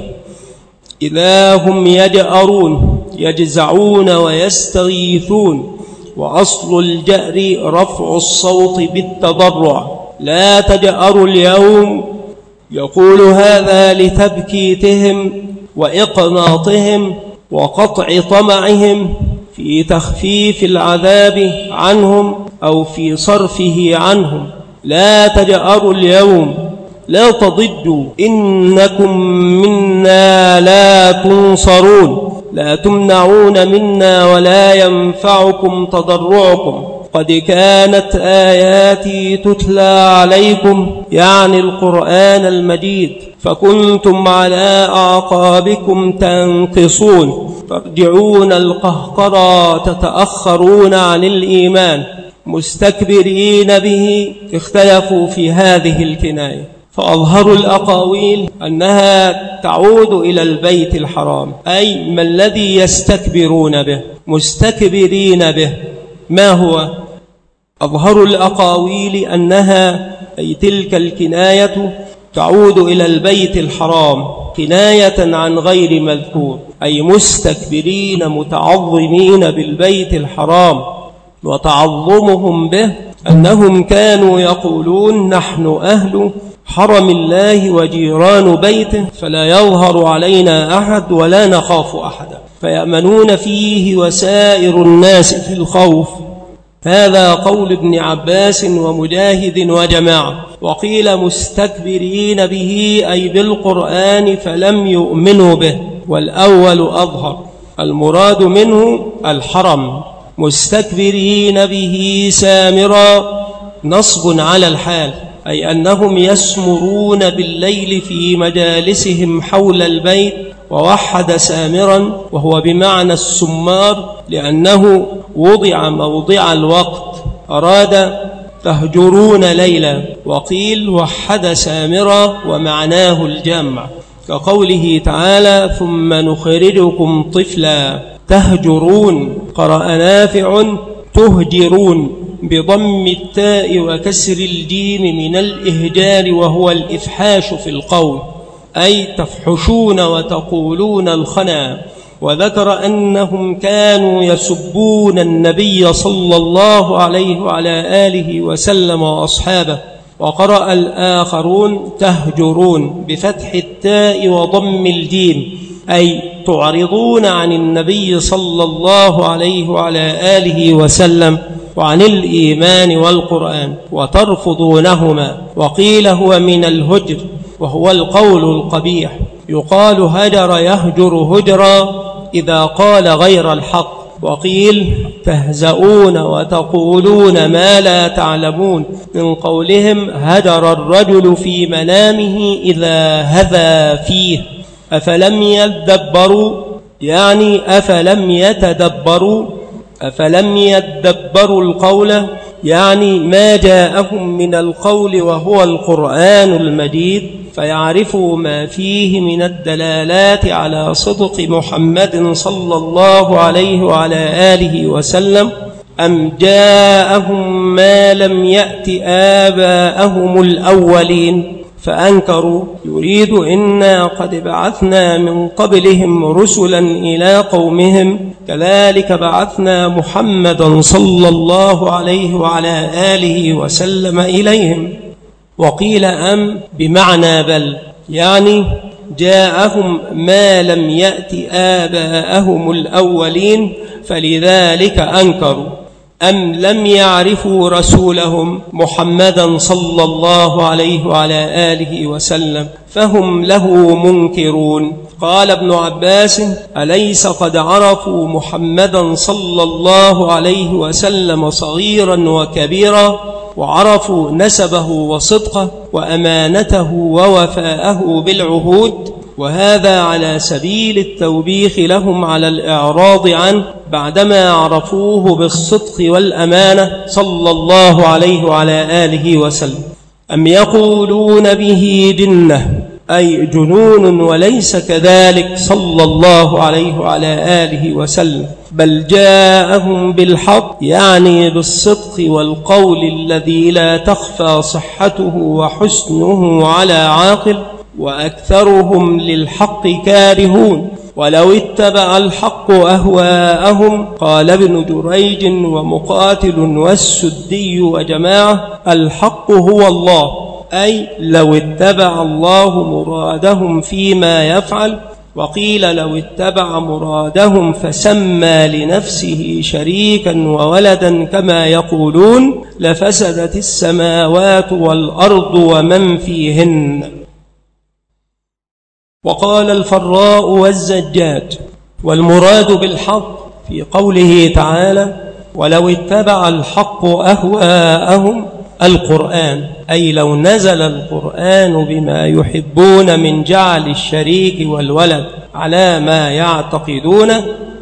إذا هم يجأرون يجزعون ويستغيثون. وأصل الجأر رفع الصوت بالتضرع. لا تجأروا اليوم، يقول هذا لتبكيتهم وإقناطهم وقطع طمعهم في تخفيف العذاب عنهم أو في صرفه عنهم. لا تجأروا اليوم، لا تضجوا، إنكم منا لا تنصرون، لا تمنعون منا ولا ينفعكم تضرعكم. قد كانت آياتي تتلى عليكم، يعني القرآن المجيد، فكنتم على أعقابكم تنقصون، ترجعون القهقرى، تتأخرون عن الإيمان، مستكبرين به. اختلفوا في هذه الكناية، فأظهروا الأقاويل أنها تعود إلى البيت الحرام، أي ما الذي يستكبرون به، مستكبرين به. ما هو؟ أظهروا الأقاويل أنها أي تلك الكناية تعود إلى البيت الحرام كناية عن غير مذكور، أي مستكبرين متعظمين بالبيت الحرام. وتعظمهم به أنهم كانوا يقولون: نحن أهل حرم الله وجيران بيته، فلا يظهر علينا أحد ولا نخاف أحدا، فيأمنون فيه وسائر الناس في الخوف. هذا قول ابن عباس ومجاهد وجماعة. وقيل مستكبرين به أي بالقرآن فلم يؤمنوا به، والأول أظهر. المراد منه الحرم. مستكبرين به سامرا، نصب على الحال، أي أنهم يسمرون بالليل في مجالسهم حول البيت. ووحد سامرا وهو بمعنى السمار، لأنه وضع موضع الوقت، أراد تهجرون ليلا. وقيل وحد سامرا ومعناه الجمع، كقوله تعالى: ثم نخرجكم طفلا تهجرون. قرأ نافع: تهجرون بضم التاء وكسر الجيم من الإهجار، وهو الإفحاش في القول، أي تفحشون وتقولون الخنا. وذكر أنهم كانوا يسبون النبي صلى الله عليه وعلى آله وسلم وأصحابه. وقرأ الآخرون: تهجرون بفتح التاء وضم الجيم، أي تعرضون عن النبي صلى الله عليه وعلى آله وسلم وعن الإيمان والقرآن وترفضونهما. وقيل هو من الهجر، وهو القول القبيح. يقال هجر يهجر هجرا إذا قال غير الحق. وقيل تهزؤون وتقولون ما لا تعلمون، من قولهم هجر الرجل في منامه إذا هذا فيه. أفلم يدبروا، يعني أفلم يتدبروا، أفلم يدبروا القول، يعني ما جاءهم من القول وهو القرآن المجيد، فيعرفوا ما فيه من الدلالات على صدق محمد صلى الله عليه وعلى آله وسلم. أم جاءهم ما لم يأت آباءهم الأولين فأنكروا. يريد إنا قد بعثنا من قبلهم رسلا إلى قومهم، كذلك بعثنا محمدا صلى الله عليه وعلى آله وسلم إليهم. وقيل أم بمعنى بل، يعني جاءهم ما لم يأت آباءهم الأولين فلذلك أنكروا، أم لم يعرفوا رسولهم محمدا صلى الله عليه وعلى آله وسلم فهم له منكرون. قال ابن عباس: أليس قد عرفوا محمدا صلى الله عليه وسلم صغيرا وكبيرا، وعرفوا نسبه وصدقه وأمانته ووفاءه بالعهود، وهذا على سبيل التوبيخ لهم على الإعراض عنه بعدما عرفوه بالصدق والأمانة صلى الله عليه وعلى آله وسلم. أم يقولون به جنة، أي جنون، وليس كذلك صلى الله عليه وعلى آله وسلم، بل جاءهم بالحق، يعني بالصدق والقول الذي لا تخفى صحته وحسنه على عاقل، وأكثرهم للحق كارهون. ولو اتبع الحق أهواءهم، قال ابن جريج ومقاتل والسدي وجماعة: الحق هو الله، أي لو اتبع الله مرادهم فيما يفعل. وقيل لو اتبع مرادهم فسمى لنفسه شريكا وولدا كما يقولون لفسدت السماوات والأرض ومن فيهن. وقال الفراء والزجاج: والمراد بالحق في قوله تعالى: ولو اتبع الحق أهواءهم، القرآن، أي لو نزل القرآن بما يحبون من جعل الشريك والولد على ما يعتقدون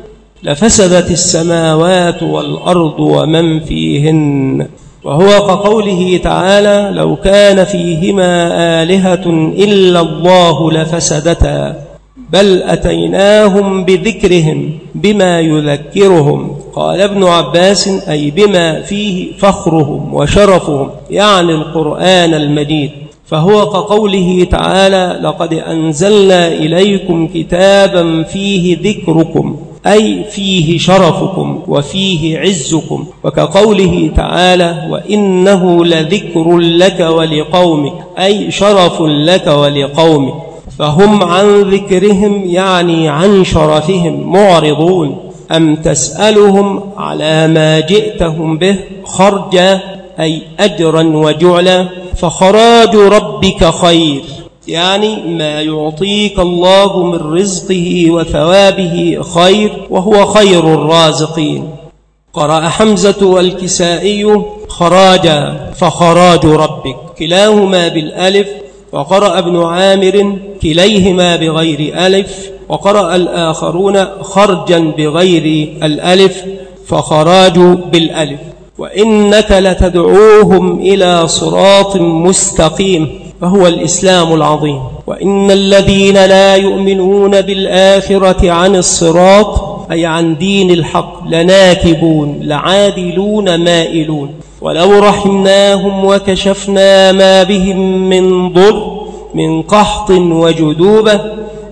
لفسدت السماوات والأرض ومن فيهن. وهو كقوله تعالى: لو كان فيهما آلهة إلا الله لفسدتا، بل أتيناهم بذكرهم بما يذكرهم. قال ابن عباس: أي بما فيه فخرهم وشرفهم، يعني القرآن المجيد. فهو كقوله تعالى: لقد أنزلنا إليكم كتابا فيه ذكركم، أي فيه شرفكم وفيه عزكم. وكقوله تعالى: وإنه لذكر لك ولقومك، أي شرف لك ولقومك. فهم عن ذكرهم، يعني عن شرفهم، معرضون. أم تسألهم على ما جئتهم به خرجا، أي أجرا وجعلا، فخراج ربك خير، يعني ما يعطيك الله من رزقه وثوابه خير، وهو خير الرازقين. قرأ حمزة والكسائي خراجا، فخراج ربك، كلاهما بالألف. وقرأ ابن عامر كليهما بغير ألف. وقرأ الآخرون خرجا بغير الألف، فخراج بالألف. وإنك لتدعوهم إلى صراط مستقيم، فهو الإسلام العظيم. وإن الذين لا يؤمنون بالآخرة عن الصراط، أي عن دين الحق، لناكبون، لعادلون، مائلون. ولو رحمناهم وكشفنا ما بهم من ضر من قحط وجدوبة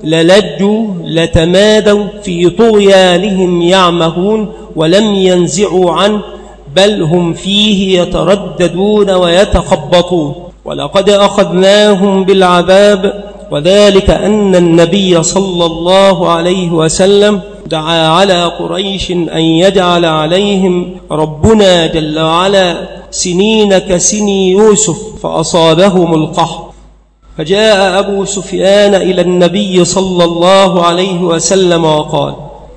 للجوا لتمادوا في طغيانهم يعمهون ولم ينزعوا عنه، بل هم فيه يترددون ويتخبطون. ولقد أخذناهم بالعذاب، وذلك أن النبي صلى الله عليه وسلم دعا على قريش أن يجعل عليهم ربنا جل وعلا سنين كسني يوسف، فأصابهم القحط. فجاء أبو سفيان إلى النبي صلى الله عليه وسلم وقال: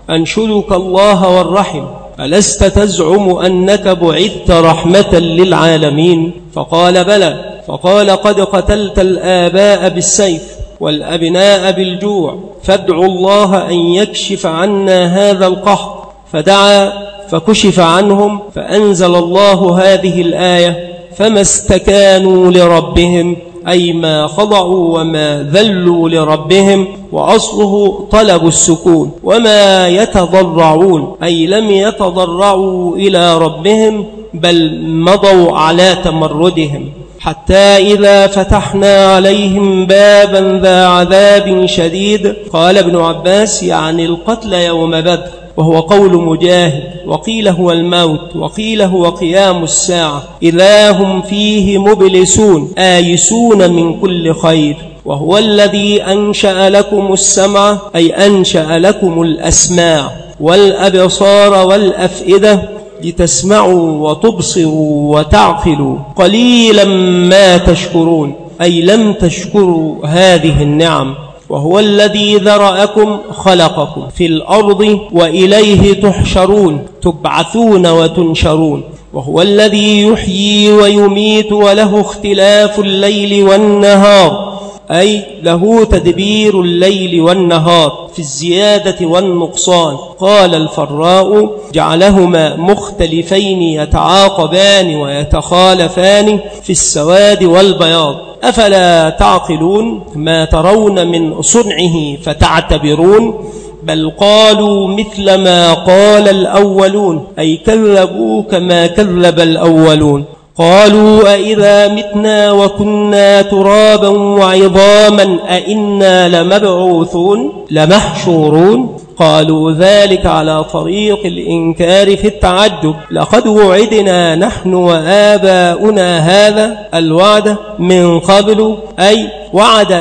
أنشدك الله والرحم، ألست تزعم أنك بعثت رحمة للعالمين؟ فقال: بلى. فقال: قد قتلت الآباء بالسيف والأبناء بالجوع، فادعوا الله أن يكشف عنا هذا القحط. فدعا فكشف عنهم، فأنزل الله هذه الآية: فما استكانوا لربهم، أي ما خضعوا وما ذلوا لربهم، وأصله طلب السكون. وما يتضرعون، أي لم يتضرعوا إلى ربهم، بل مضوا على تمردهم. حتى إذا فتحنا عليهم بابا ذا عذاب شديد. قال ابن عباس: يعني القتل يوم بدر، وهو قول مجاهد. وقيل هو الموت، وقيل هو قيام الساعة، إذا هم فيه مبلسون آيسون من كل خير. وهو الذي أنشأ لكم السمع أي أنشأ لكم الأسماع والأبصار والأفئدة لتسمعوا وتبصروا وتعقلوا قليلا ما تشكرون أي لم تشكروا هذه النعم. وهو الذي ذرأكم خلقكم في الأرض وإليه تحشرون تبعثون وتنشرون. وهو الذي يحيي ويميت وله اختلاف الليل والنهار أي له تدبير الليل والنهار في الزيادة والنقصان. قال الفراء جعلهما مختلفين يتعاقبان ويتخالفان في السواد والبياض. أفلا تعقلون ما ترون من صنعه فتعتبرون بل قالوا مثل ما قال الأولون أي كذبوا كما كذب الأولون. قالوا أئذا متنا وكنا ترابا وعظاما أئنا لمبعوثون لمحشورون. قالوا ذلك على طريق الإنكار في التعجب لقد وعدنا نحن وآباؤنا هذا الوعد من قبل أي وعد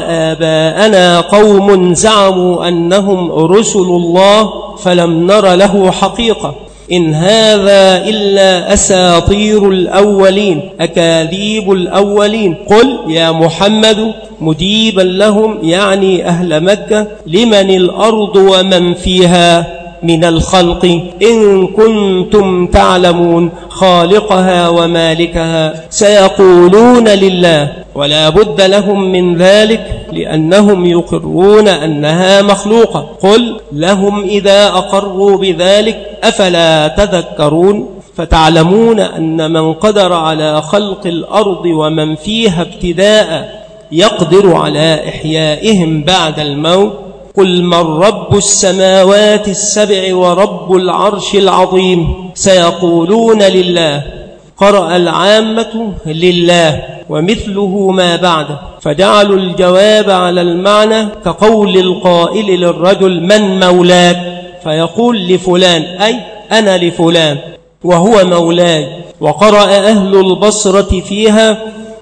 آباءنا قوم زعموا أنهم رسل الله فلم نر له حقيقة إن هذا إلا أساطير الأولين أكاذيب الأولين. قل يا محمد مجيبا لهم يعني أهل مكة لمن الأرض ومن فيها من الخلق إن كنتم تعلمون خالقها ومالكها سيقولون لله ولا بد لهم من ذلك لأنهم يقرون أنها مخلوقة. قل لهم إذا أقروا بذلك أفلا تذكرون فتعلمون أن من قدر على خلق الأرض ومن فيها ابتداء يقدر على إحيائهم بعد الموت. قل من رب السماوات السبع ورب العرش العظيم سيقولون لله. قرأ العامة لله ومثله ما بعده فجعلوا الجواب على المعنى كقول القائل للرجل من مولاك فيقول لفلان أي أنا لفلان وهو مولاي. وقرأ أهل البصرة فيها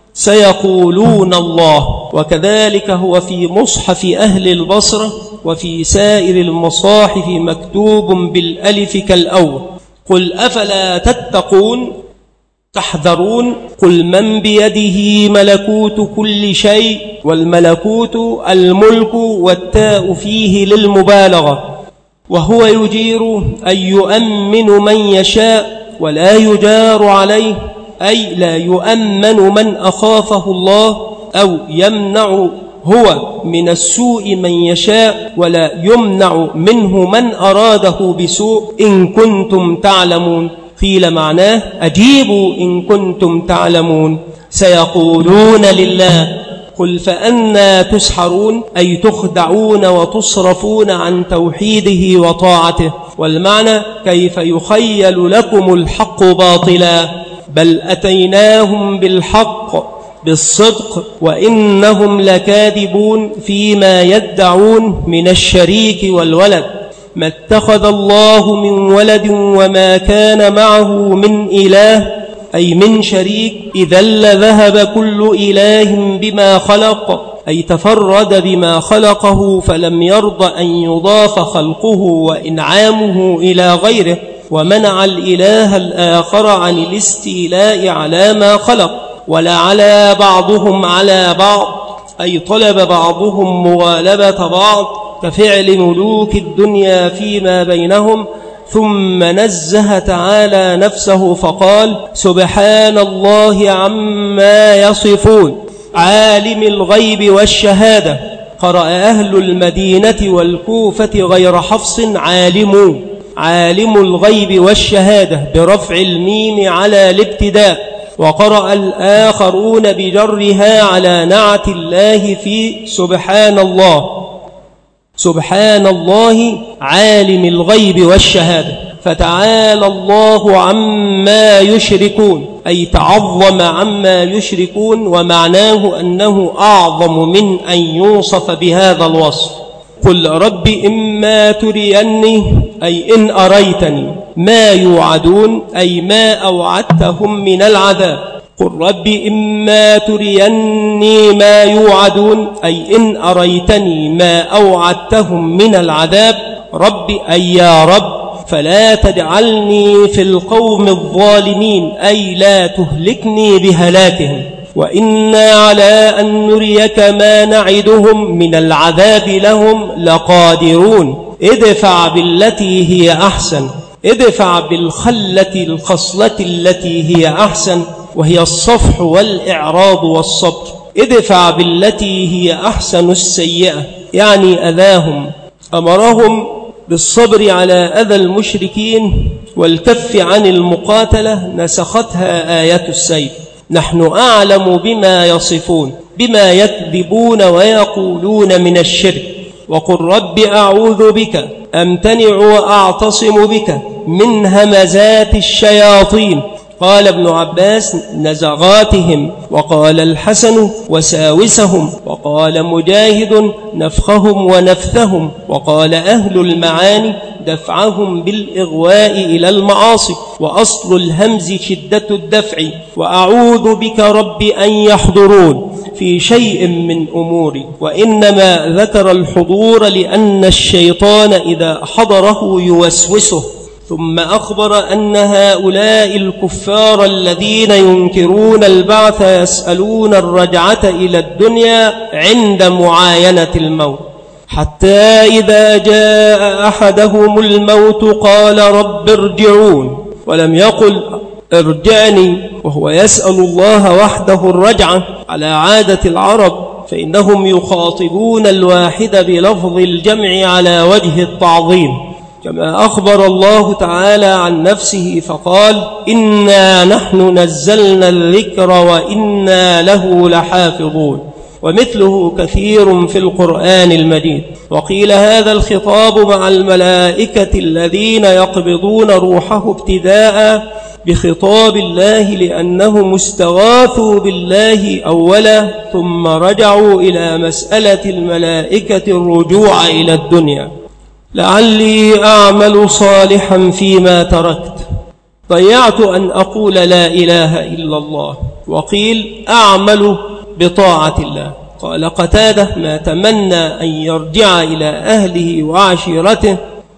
سيقولون الله وكذلك هو في مصحف أهل البصرة وفي سائر المصاحف مكتوب بالألف كالأول. قل أفلا تتقون تحذرون. قل من بيده ملكوت كل شيء والملكوت الملك والتاء فيه للمبالغة. وهو يجير أي يؤمن من يشاء ولا يجار عليه أي لا يؤمن من أخافه الله أو يمنع هو من السوء من يشاء ولا يمنع منه من أراده بسوء إن كنتم تعلمون. قيل معناه أجيبوا إن كنتم تعلمون سيقولون لله. قل فأنا تسحرون أي تخدعون وتصرفون عن توحيده وطاعته. والمعنى كيف يخيل لكم الحق باطلا بل أتيناهم بالحق بالصدق وإنهم لكاذبون فيما يدعون من الشريك والولد. ما اتخذ الله من ولد وما كان معه من إله أي من شريك إذا لذهب كل إله بما خلق أي تفرد بما خلقه فلم يرض أن يضاف خلقه وإنعامه إلى غيره ومنع الإله الآخر عن الاستيلاء على ما خلق. ولا على بعضهم على بعض أي طلب بعضهم مغالبة بعض كفعل ملوك الدنيا فيما بينهم. ثم نزه تعالى نفسه فقال سبحان الله عما يصفون عالم الغيب والشهادة. قرأ أهل المدينة والكوفة غير حفص عالمون عالم الغيب والشهادة برفع الميم على الابتداء. وقرأ الآخرون بجرها على نعت الله في سبحان الله سبحان الله عالم الغيب والشهادة. فتعالى الله عما يشركون أي تعظم عما يشركون ومعناه أنه أعظم من أن يوصف بهذا الوصف. قل رب إما تريني أي إن أريتني ما يوعدون أي ما أوعدتهم من العذاب. قل رب إما تريني ما يوعدون أي إن أريتني ما أوعدتهم من العذاب رب أي يا رب فلا تجعلني في القوم الظالمين أي لا تهلكني بهلاكهم وإنا على أن نريك ما نعدهم من العذاب لهم لقادرون ادفع بالتي هي أحسن ادفع بالخلة الخصلة التي هي أحسن وهي الصفح والإعراض والصبر ادفع بالتي هي أحسن السيئة يعني أذاهم أمرهم بالصبر على أذى المشركين والكف عن المقاتلة نسختها آية السيف نحن أعلم بما يصفون بما يكذبون ويقولون من الشرك وقل رب أعوذ بك أمتنع وأعتصم بك من همزات الشياطين قال ابن عباس نزغاتهم وقال الحسن وساوسهم وقال مجاهد نفخهم ونفثهم وقال أهل المعاني دفعهم بالإغواء إلى المعاصي وأصل الهمز شدة الدفع وأعوذ بك رب أن يحضرون في شيء من أموري وإنما ذكر الحضور لأن الشيطان إذا حضره يوسوسه ثم أخبر أن هؤلاء الكفار الذين ينكرون البعث يسألون الرجعة إلى الدنيا عند معاينة الموت حتى إذا جاء أحدهم الموت قال رب ارجعون ولم يقل ارجعني وهو يسأل الله وحده الرجعة على عادة العرب فإنهم يخاطبون الواحد بلفظ الجمع على وجه التعظيم كما أخبر الله تعالى عن نفسه فقال إنا نحن نزلنا الذكر وإنا له لحافظون ومثله كثير في القرآن المجيد وقيل هذا الخطاب مع الملائكة الذين يقبضون روحه ابتداء بخطاب الله لأنهم استغاثوا بالله أولا ثم رجعوا إلى مسألة الملائكة الرجوع إلى الدنيا لعلي أعمل صالحا فيما تركت ضيعت أن أقول لا إله إلا الله وقيل أعمل بطاعة الله قال قتادة ما تمنى أن يرجع إلى أهله وعشيرته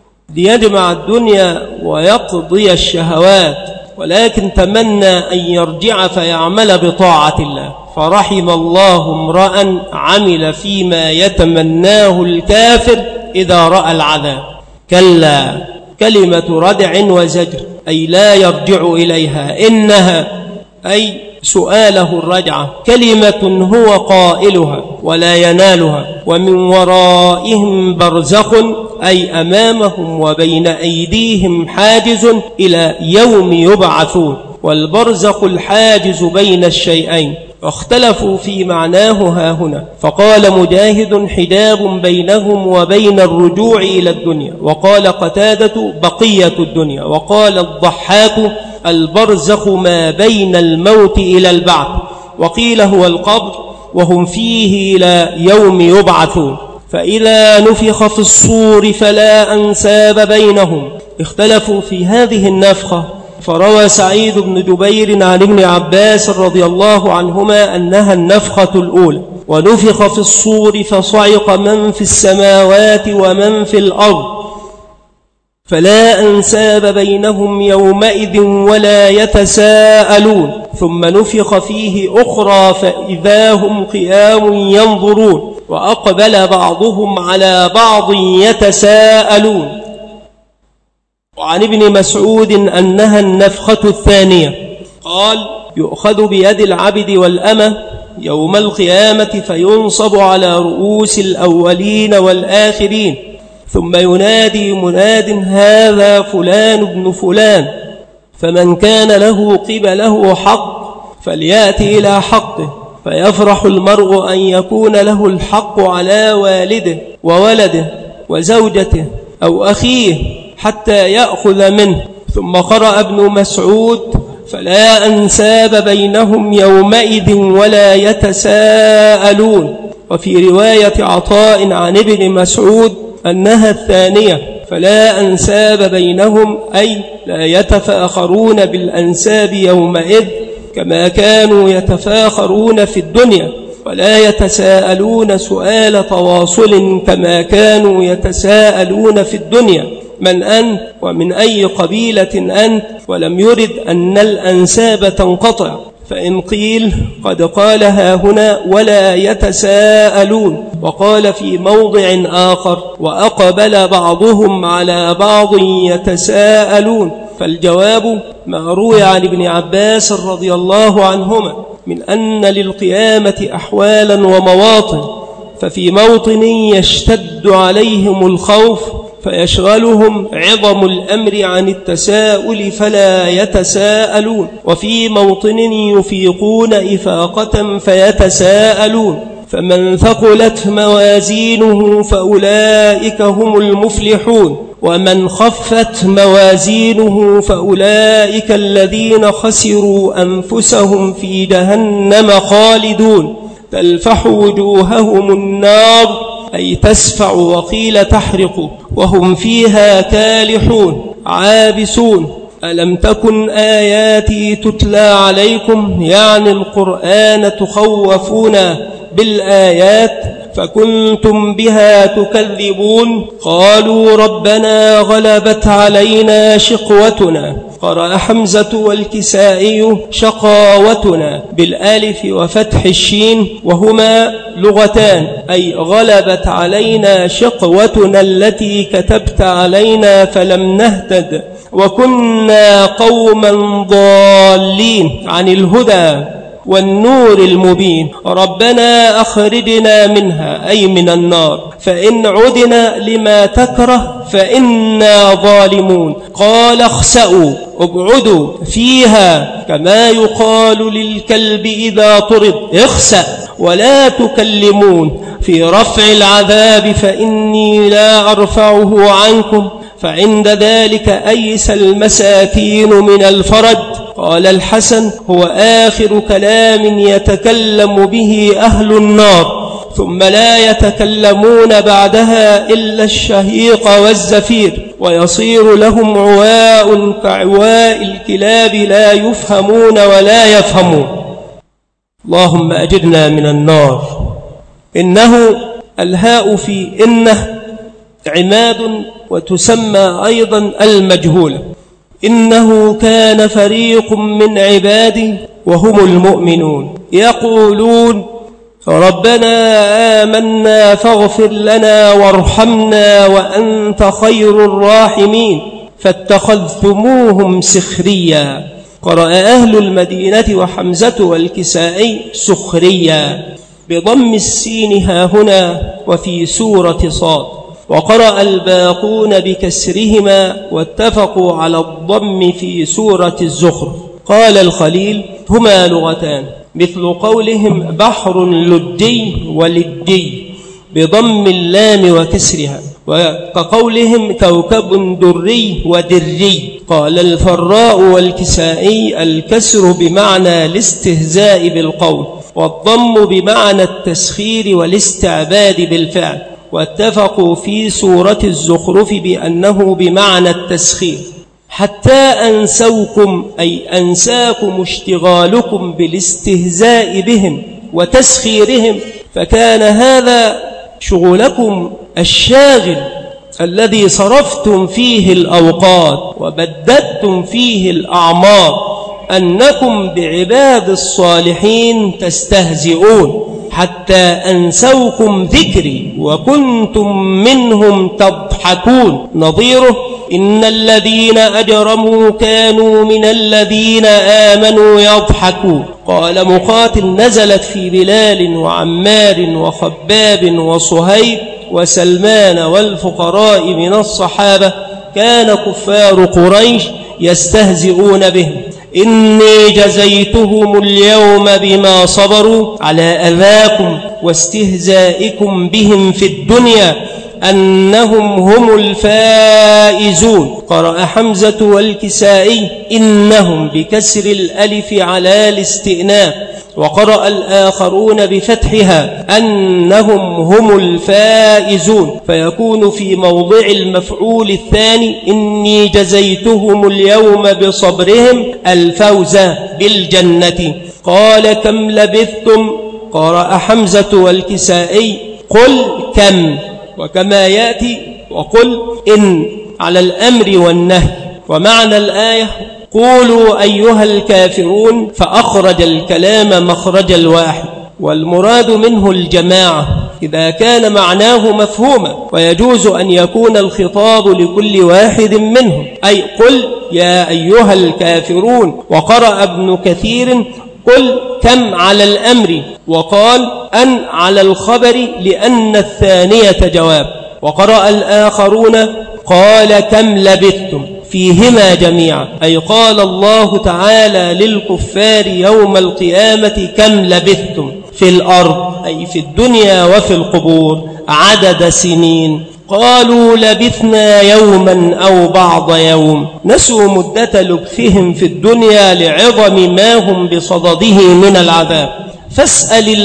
ليجمع الدنيا ويقضي الشهوات ولكن تمنى أن يرجع فيعمل بطاعة الله فرحم الله امرأ عمل فيما يتمناه الكافر إذا رأى العذاب كلا كلمة ردع وزجر أي لا يرجع إليها إنها أي سؤاله الرجعة كلمة هو قائلها ولا ينالها ومن ورائهم برزخ أي أمامهم وبين أيديهم حاجز إلى يوم يبعثون والبرزخ الحاجز بين الشيئين واختلفوا في معناه هاهنا فقال مجاهد حجاب بينهم وبين الرجوع إلى الدنيا وقال قتادة بقية الدنيا وقال الضحاك البرزخ ما بين الموت إلى البعث وقيل هو القبر وهم فيه إلى يوم يبعثون فإذا نفخ في الصور فلا أنساب بينهم اختلفوا في هذه النفخة فروى سعيد بن جبير عن ابن عباس رضي الله عنهما أنها النفخة الأولى ونفخ في الصور فصعق من في السماوات ومن في الأرض فلا أنساب بينهم يومئذ ولا يتساءلون ثم نفخ فيه أخرى فإذا هم قيام ينظرون وأقبل بعضهم على بعض يتساءلون وعن ابن مسعود أنها النفخة الثانية قال يؤخذ بيد العبد والأمة يوم القيامة فينصب على رؤوس الأولين والآخرين ثم ينادي مناد هذا فلان ابن فلان فمن كان له قبله حق فليأتي إلى حقه فيفرح المرء أن يكون له الحق على والده وولده وزوجته أو أخيه حتى يأخذ منه ثم قرأ ابن مسعود فلا أنساب بينهم يومئذ ولا يتساءلون وفي رواية عطاء عن ابن مسعود أنها الثانية فلا أنساب بينهم أي لا يتفاخرون بالأنساب يومئذ كما كانوا يتفاخرون في الدنيا ولا يتساءلون سؤال تواصل كما كانوا يتساءلون في الدنيا من أنت ومن أي قبيلة أنت، ولم يرد أن الأنساب تنقطع، فإن قيل قد قالها هنا ولا يتساءلون، وقال في موضع آخر وأقبل بعضهم على بعض يتساءلون، فالجواب ما روي عن ابن عباس رضي الله عنهما من أن للقيامة أحوالا ومواطن، ففي موطن يشتد عليهم الخوف فيشغلهم عظم الأمر عن التساؤل فلا يتساءلون، وفي موطن يفيقون إفاقة فيتساءلون، فمن ثقلت موازينه فأولئك هم المفلحون، ومن خفت موازينه فأولئك الذين خسروا أنفسهم في جهنم خالدون تلفح وجوههم النار، أي تسفع وقيل تحرق، وهم فيها كالحون عابسون. ألم تكن آياتي تتلى عليكم، يعني القرآن تخوفون بالآيات فكنتم بها تكذبون؟ قالوا ربنا غلبت علينا شقوتنا. قرأ حمزة والكسائي شقاوتنا بالآلف وفتح الشين، وهما لغتان، أي غلبت علينا شقوتنا التي كتبت علينا فلم نهتد وكنا قوما ضالين عن الهدى والنور المبين. ربنا أخرجنا منها، أي من النار، فإن عدنا لما تكره فإنا ظالمون. قال اخسأوا، ابعدوا فيها، كما يقال للكلب إذا طرد اخسأ ولا تكلمون. في رفع العذاب فإني لا أرفعه عنكم، فعند ذلك أيس المساكين من الفرج. قال الحسن هو آخر كلام يتكلم به أهل النار، ثم لا يتكلمون بعدها إلا الشهيق والزفير، ويصير لهم عواء كعواء الكلاب لا يفهمون ولا يفهمون. اللهم أجرنا من النار. إنه الهاء في إنه عماد، وتسمى أيضا المجهولة. إنه كان فريق من عبادي وهم المؤمنون يقولون ربنا آمنا فاغفر لنا وارحمنا وأنت خير الراحمين فاتخذتموهم سخريا. قرأ أهل المدينة وحمزة والكسائي سخريا بضم السين هاهنا وفي سورة صاد، وقرأ الباقون بكسرهما واتفقوا على الضم في سورة الزخرف. قال الخليل هما لغتان، مثل قولهم بحر لجي ولجي بضم اللام وكسرها، وكقولهم كوكب دري ودري. قال الفراء والكسائي الكسر بمعنى الاستهزاء بالقول، والضم بمعنى التسخير والاستعباد بالفعل، واتفقوا في سورة الزخرف بأنه بمعنى التسخير. حتى أنسوكم، أي أنساكم اشتغالكم بالاستهزاء بهم وتسخيرهم، فكان هذا شغلكم الشاغل الذي صرفتم فيه الأوقات وبددتم فيه الأعمار، أنكم بعباد الصالحين تستهزئون، حتى أنسوكم ذكري وكنتم منهم تضحكون. نظيره إن الذين أجرموا كانوا من الذين آمنوا يضحكون. قال مقاتل نزلت في بلال وعمار وخباب وصهيب وسلمان والفقراء من الصحابة، كان كفار قريش يستهزئون بهم. إني جزيتهم اليوم بما صبروا على أذاكم واستهزائكم بهم في الدنيا أنهم هم الفائزون. قرأ حمزة والكسائي إنهم بكسر الألف على الاستئناف، وقرأ الآخرون بفتحها أنهم هم الفائزون، فيكون في موضع المفعول الثاني إني جزيتهم اليوم بصبرهم الفوز بالجنة. قال كم لبثتم؟ قرأ حمزة والكسائي قل كم، وكما يأتي وقل إن على الأمر والنهي. ومعنى الآية قولوا أيها الكافرون، فأخرج الكلام مخرج الواحد، والمراد منه الجماعة إذا كان معناه مفهوما، ويجوز أن يكون الخطاب لكل واحد منهم، أي قل يا أيها الكافرون. وقرأ ابن كثير قل كم على الأمر، وقال أن على الخبر لأن الثانية جواب. وقرأ الآخرون قال كم لبثتم، فيهما جميعا، أي قال الله تعالى للكفار يوم القيامة كم لبثتم في الأرض، أي في الدنيا وفي القبور، عدد سنين. قالوا لبثنا يوما أو بعض يوم، نسوا مدة لبثهم في الدنيا لعظم ما هم بصدده من العذاب. فاسأل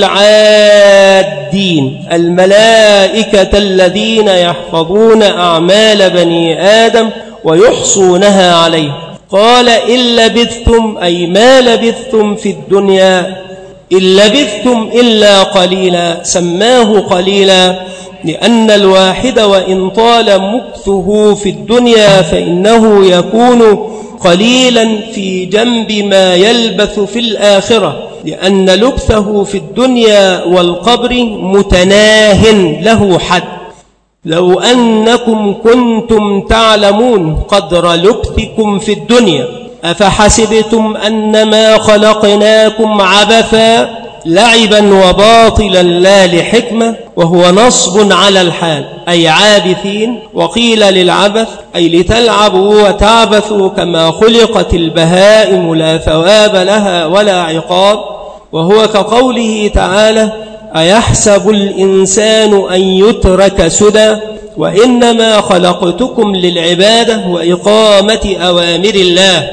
العادين، الملائكة الذين يحفظون أعمال بني آدم ويحصونها عليه. قال إن لبثتم، أي ما لبثتم في الدنيا، إن لبثتم إلا قليلا. سماه قليلا لأن الواحد وإن طال مكثه في الدنيا فإنه يكون قليلا في جنب ما يلبث في الآخرة، لأن لبثه في الدنيا والقبر متناه له حد. لو أنكم كنتم تعلمون قدر لبثكم في الدنيا أفحسبتم أنما خلقناكم عبثا لعبا وباطلا لا لحكمة، وهو نصب على الحال أي عابثين. وقيل للعبث أي لتلعبوا وتعبثوا كما خلقت البهائم لا ثواب لها ولا عقاب. وهو كقوله تعالى أيحسب الإنسان أن يترك سدى، وإنما خلقتكم للعبادة وإقامة أوامر الله،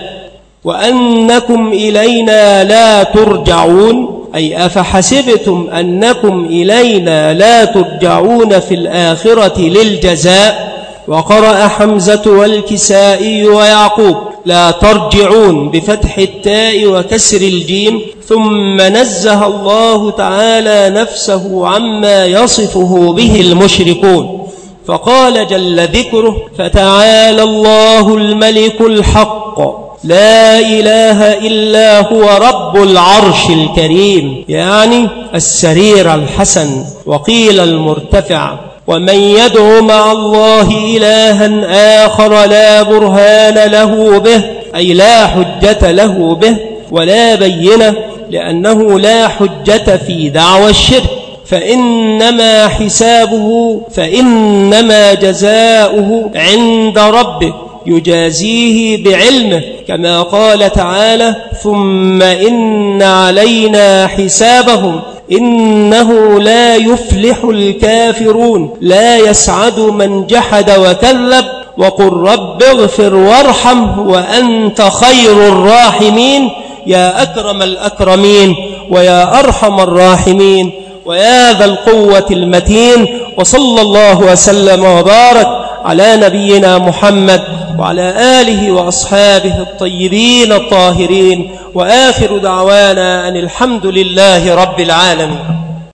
وأنكم إلينا لا ترجعون، أي أفحسبتم أنكم إلينا لا ترجعون في الآخرة للجزاء. وقرأ حمزة والكسائي ويعقوب لا ترجعون بفتح التاء وكسر الجيم. ثم نزه الله تعالى نفسه عما يصفه به المشركون، فقال جل ذكره فتعالى الله الملك الحق لا إله إلا هو رب العرش الكريم، يعني السرير الحسن. وقيل المرتفع. ومن يدع مع الله إلها آخر لا برهان له به، أي لا حجة له به ولا بينة، لأنه لا حجة في دعوى الشرك، فإنما حسابه فإنما جزاؤه عند ربه يجازيه بعلمه، كما قال تعالى ثم إن علينا حسابهم إنه لا يفلح الكافرون لا يسعد من جحد وكذب وقل رب اغفر وارحم وأنت خير الراحمين يا أكرم الأكرمين ويا أرحم الراحمين ويا ذا القوة المتين. وصلى الله وسلم وبارك على نبينا محمد وعلى آله وأصحابه الطيبين الطاهرين، وآخر دعوانا أن الحمد لله رب العالمين.